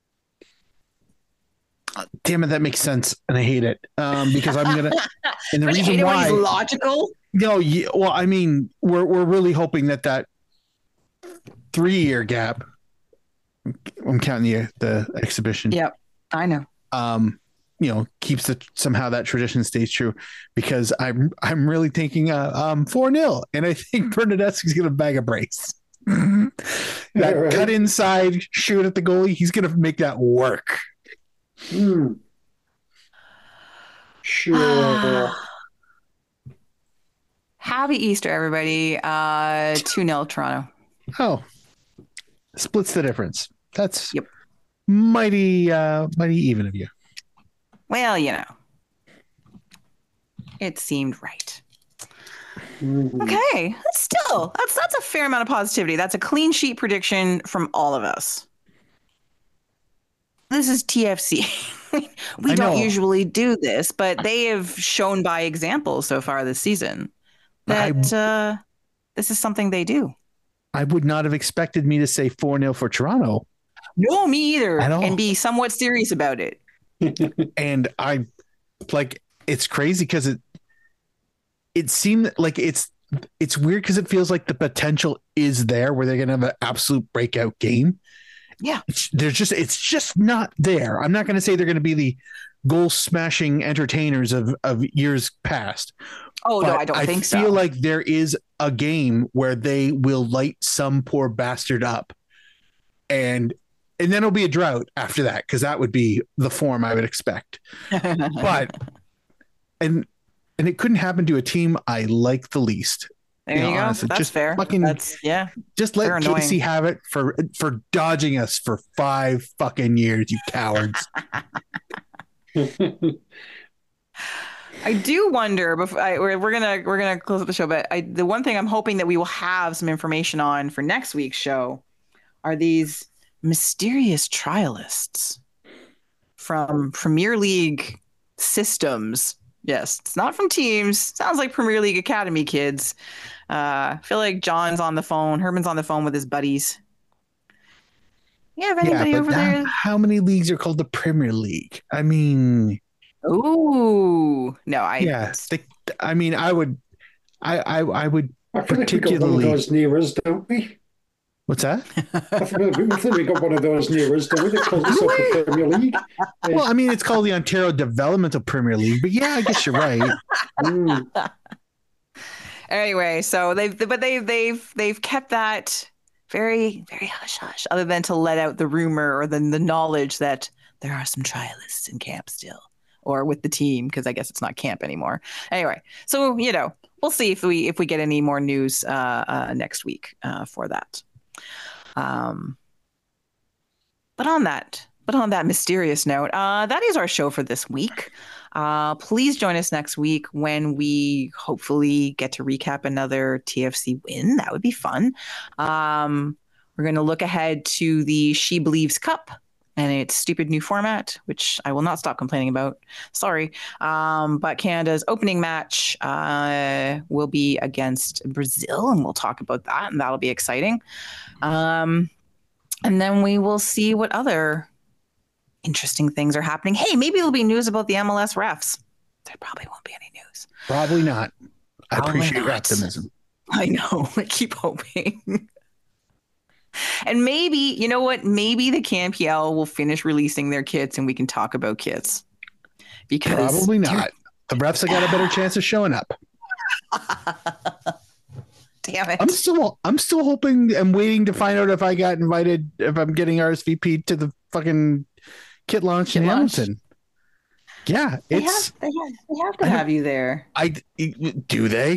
Speaker 1: Damn it, that makes sense, and I hate it um, because I'm gonna. And the
Speaker 2: Don't you
Speaker 1: reason
Speaker 2: hate it when
Speaker 1: why,
Speaker 2: he's logical?
Speaker 1: no, yeah, well, I mean, we're we're really hoping that that three year gap. I'm counting the the exhibition.
Speaker 2: Yep, I know.
Speaker 1: Um, you know, keeps the somehow that tradition stays true because I'm I'm really thinking uh, um four nil, and I think Bernadeschi's gonna bag a brace. that
Speaker 3: Right.
Speaker 1: cut inside, shoot at the goalie, he's gonna make that work.
Speaker 3: Hmm. Sure.
Speaker 2: Happy Easter, everybody. Uh, two nil Toronto.
Speaker 1: Oh, splits the difference. That's
Speaker 2: Yep.
Speaker 1: mighty uh mighty even of you.
Speaker 2: Well, you know, it seemed right.
Speaker 3: Mhm.
Speaker 2: Okay, still, that's that's a fair amount of positivity. That's a clean sheet prediction from all of us. This is T F C. we
Speaker 1: I
Speaker 2: don't
Speaker 1: know.
Speaker 2: usually do this, but they have shown by example so far this season that uh, this is something they do.
Speaker 1: I would not have expected me to say four nil for Toronto.
Speaker 2: No, me either,
Speaker 1: At all.
Speaker 2: and be somewhat serious about it.
Speaker 1: And I like it's crazy because it it seemed like it's it's weird because it feels like the potential is there where they're gonna have an absolute breakout game.
Speaker 2: Yeah.
Speaker 1: It's, there's just it's just not there. I'm not gonna say they're gonna be the goal smashing entertainers of of years past.
Speaker 2: Oh no,
Speaker 1: But
Speaker 2: I don't
Speaker 1: I
Speaker 2: think so.
Speaker 1: feel like there is a game where they will light some poor bastard up, and and then it'll be a drought after that because that would be the form I would expect. But and and it couldn't happen to a team I like the least.
Speaker 2: there
Speaker 1: you
Speaker 2: you,
Speaker 1: know,
Speaker 2: go.
Speaker 1: honestly,
Speaker 2: That's
Speaker 1: just
Speaker 2: fair.
Speaker 1: fucking-
Speaker 2: That's yeah.
Speaker 1: Just let
Speaker 2: They're annoying.
Speaker 1: Casey have it for for dodging us for five fucking years, you cowards.
Speaker 2: I do wonder. Before I, we're, we're gonna we're gonna close up the show, but I, the one thing I'm hoping that we will have some information on for next week's show are these mysterious trialists from Premier League systems. Yes, it's not from teams. Sounds like Premier League Academy kids. Uh, I feel like John's on the phone. Herman's on the phone with his buddies. You have anybody
Speaker 1: yeah,
Speaker 2: over
Speaker 1: but how,
Speaker 2: there?
Speaker 1: how many leagues are called the Premier League? I mean,
Speaker 2: Ooh, no, I.
Speaker 1: yeah, the, I mean, I would, I, I, I would
Speaker 3: I feel like we got one of
Speaker 1: particularly.
Speaker 3: those near us, don't we?
Speaker 1: What's that?
Speaker 3: I feel like we, I think we got one of those near us, don't we? That calls itself the Premier League.
Speaker 1: Well, I mean, it's called the Ontario Developmental Premier League, but yeah, I guess you're right.
Speaker 3: Mm.
Speaker 2: Anyway, so they've but they've they've they've kept that very very hush hush, other than to let out the rumor or the the knowledge that there are some trialists in camp still, or with the team, because I guess it's not camp anymore. Anyway, so you know we'll see if we if we get any more news uh, uh, next week uh, for that. Um, but on that, but on that mysterious note, uh, that is our show for this week. Uh, please join us next week when we hopefully get to recap another T F C win. That would be fun. Um, we're going to look ahead to the She Believes Cup and its stupid new format, which I will not stop complaining about. Sorry. Um, but Canada's opening match uh, will be against Brazil, and we'll talk about that, and that'll be exciting. Um, and then we will see what other interesting things are happening. Hey, maybe there'll be news about the M L S refs. There probably won't be any news.
Speaker 1: Probably not. I
Speaker 2: Probably
Speaker 1: appreciate your
Speaker 2: not.
Speaker 1: optimism.
Speaker 2: I know. I keep hoping. And maybe, you know what? Maybe the C A M P L will finish releasing their kits and we can talk about kits. Because
Speaker 1: Probably not. The refs have got a better chance of showing up.
Speaker 2: Damn it.
Speaker 1: I'm still, I'm still hoping and waiting to find out if I got invited, if I'm getting R S V P to the fucking kit launch
Speaker 2: Kit
Speaker 1: in
Speaker 2: launch?
Speaker 1: Hamilton. Yeah,
Speaker 2: they,
Speaker 1: it's.
Speaker 2: have, they, have, they have to
Speaker 1: I don't-
Speaker 2: have you there.
Speaker 1: I do they?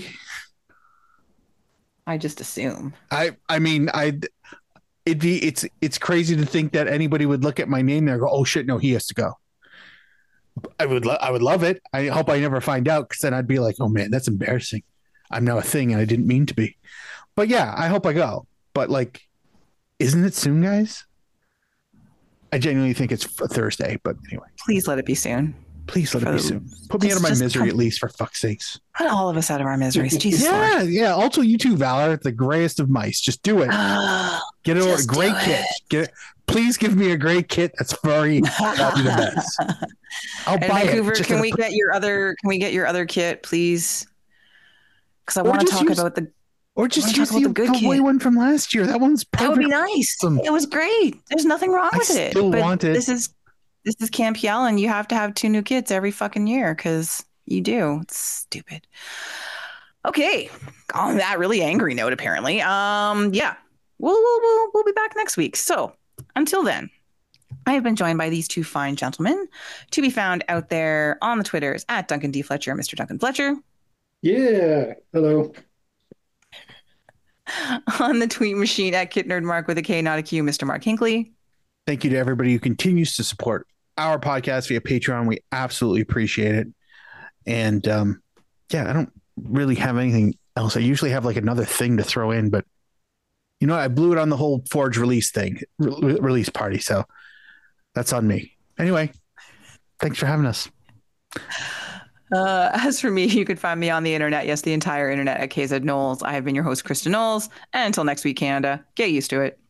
Speaker 2: I just assume.
Speaker 1: I I mean I. It'd be it's it's crazy to think that anybody would look at my name there and go, oh shit, no, he has to go. I would lo- I would love it. I hope I never find out, because then I'd be like, oh man, that's embarrassing. I'm now a thing and I didn't mean to be. But yeah, I hope I go. But like, isn't it soon, guys? I genuinely think it's a Thursday, but anyway,
Speaker 2: Please let it be soon.
Speaker 1: please let it
Speaker 2: For
Speaker 1: be
Speaker 2: the-
Speaker 1: soon. Put me
Speaker 2: just-
Speaker 1: out of my
Speaker 2: just
Speaker 1: misery
Speaker 2: come-
Speaker 1: at least, for fuck's sakes.
Speaker 2: Put all of us out of our miseries. Jesus
Speaker 1: Yeah,
Speaker 2: Lord.
Speaker 1: yeah. Also, you too, Valor, the grayest of mice. Just do it.
Speaker 2: Ah,
Speaker 1: Get it a
Speaker 2: Just
Speaker 1: great
Speaker 2: do
Speaker 1: kit. Get it. Please give me a great kit. That's very that'll be the best. I'll
Speaker 2: and
Speaker 1: buy
Speaker 2: Vancouver,
Speaker 1: it. Just
Speaker 2: can
Speaker 1: at a
Speaker 2: we
Speaker 1: pr-
Speaker 2: get your other? Can we get your other kit, please? Because I
Speaker 1: Or
Speaker 2: want to
Speaker 1: just
Speaker 2: talk
Speaker 1: use-
Speaker 2: about the.
Speaker 1: or just
Speaker 2: wanna
Speaker 1: use
Speaker 2: talk about
Speaker 1: the,
Speaker 2: the good
Speaker 1: the boy
Speaker 2: kit.
Speaker 1: one from last year. That one's
Speaker 2: That would
Speaker 1: perfect.
Speaker 2: be nice.
Speaker 1: Awesome.
Speaker 2: It was great. There's nothing wrong
Speaker 1: I
Speaker 2: with it.
Speaker 1: still
Speaker 2: but
Speaker 1: want it.
Speaker 2: This is this is Camp Yell, and you have to have two new kits every fucking year because you do. It's stupid. Okay, on that really angry note, apparently, um, yeah, we'll we'll we'll, we'll be back next week. So until then, I have been joined by these two fine gentlemen to be found out there on the Twitters at Duncan D. Fletcher and Mister Duncan Fletcher,
Speaker 3: Yeah. Hello.
Speaker 2: on the tweet machine at Kit Nerd Mark with a K, not a Q, Mister Mark Hinkley.
Speaker 1: Thank you to everybody who continues to support our podcast via Patreon. We absolutely appreciate it. And um, yeah, I don't really have anything else. I usually have like another thing to throw in, but you know, I blew it on the whole Forge release thing, re- release party. So that's on me. Anyway, thanks for having us.
Speaker 2: Uh, as for me, you can find me on the internet. Yes, the entire internet at K Z Knowles. I have been your host, Krista Knowles. And until next week, Canada, get used to it.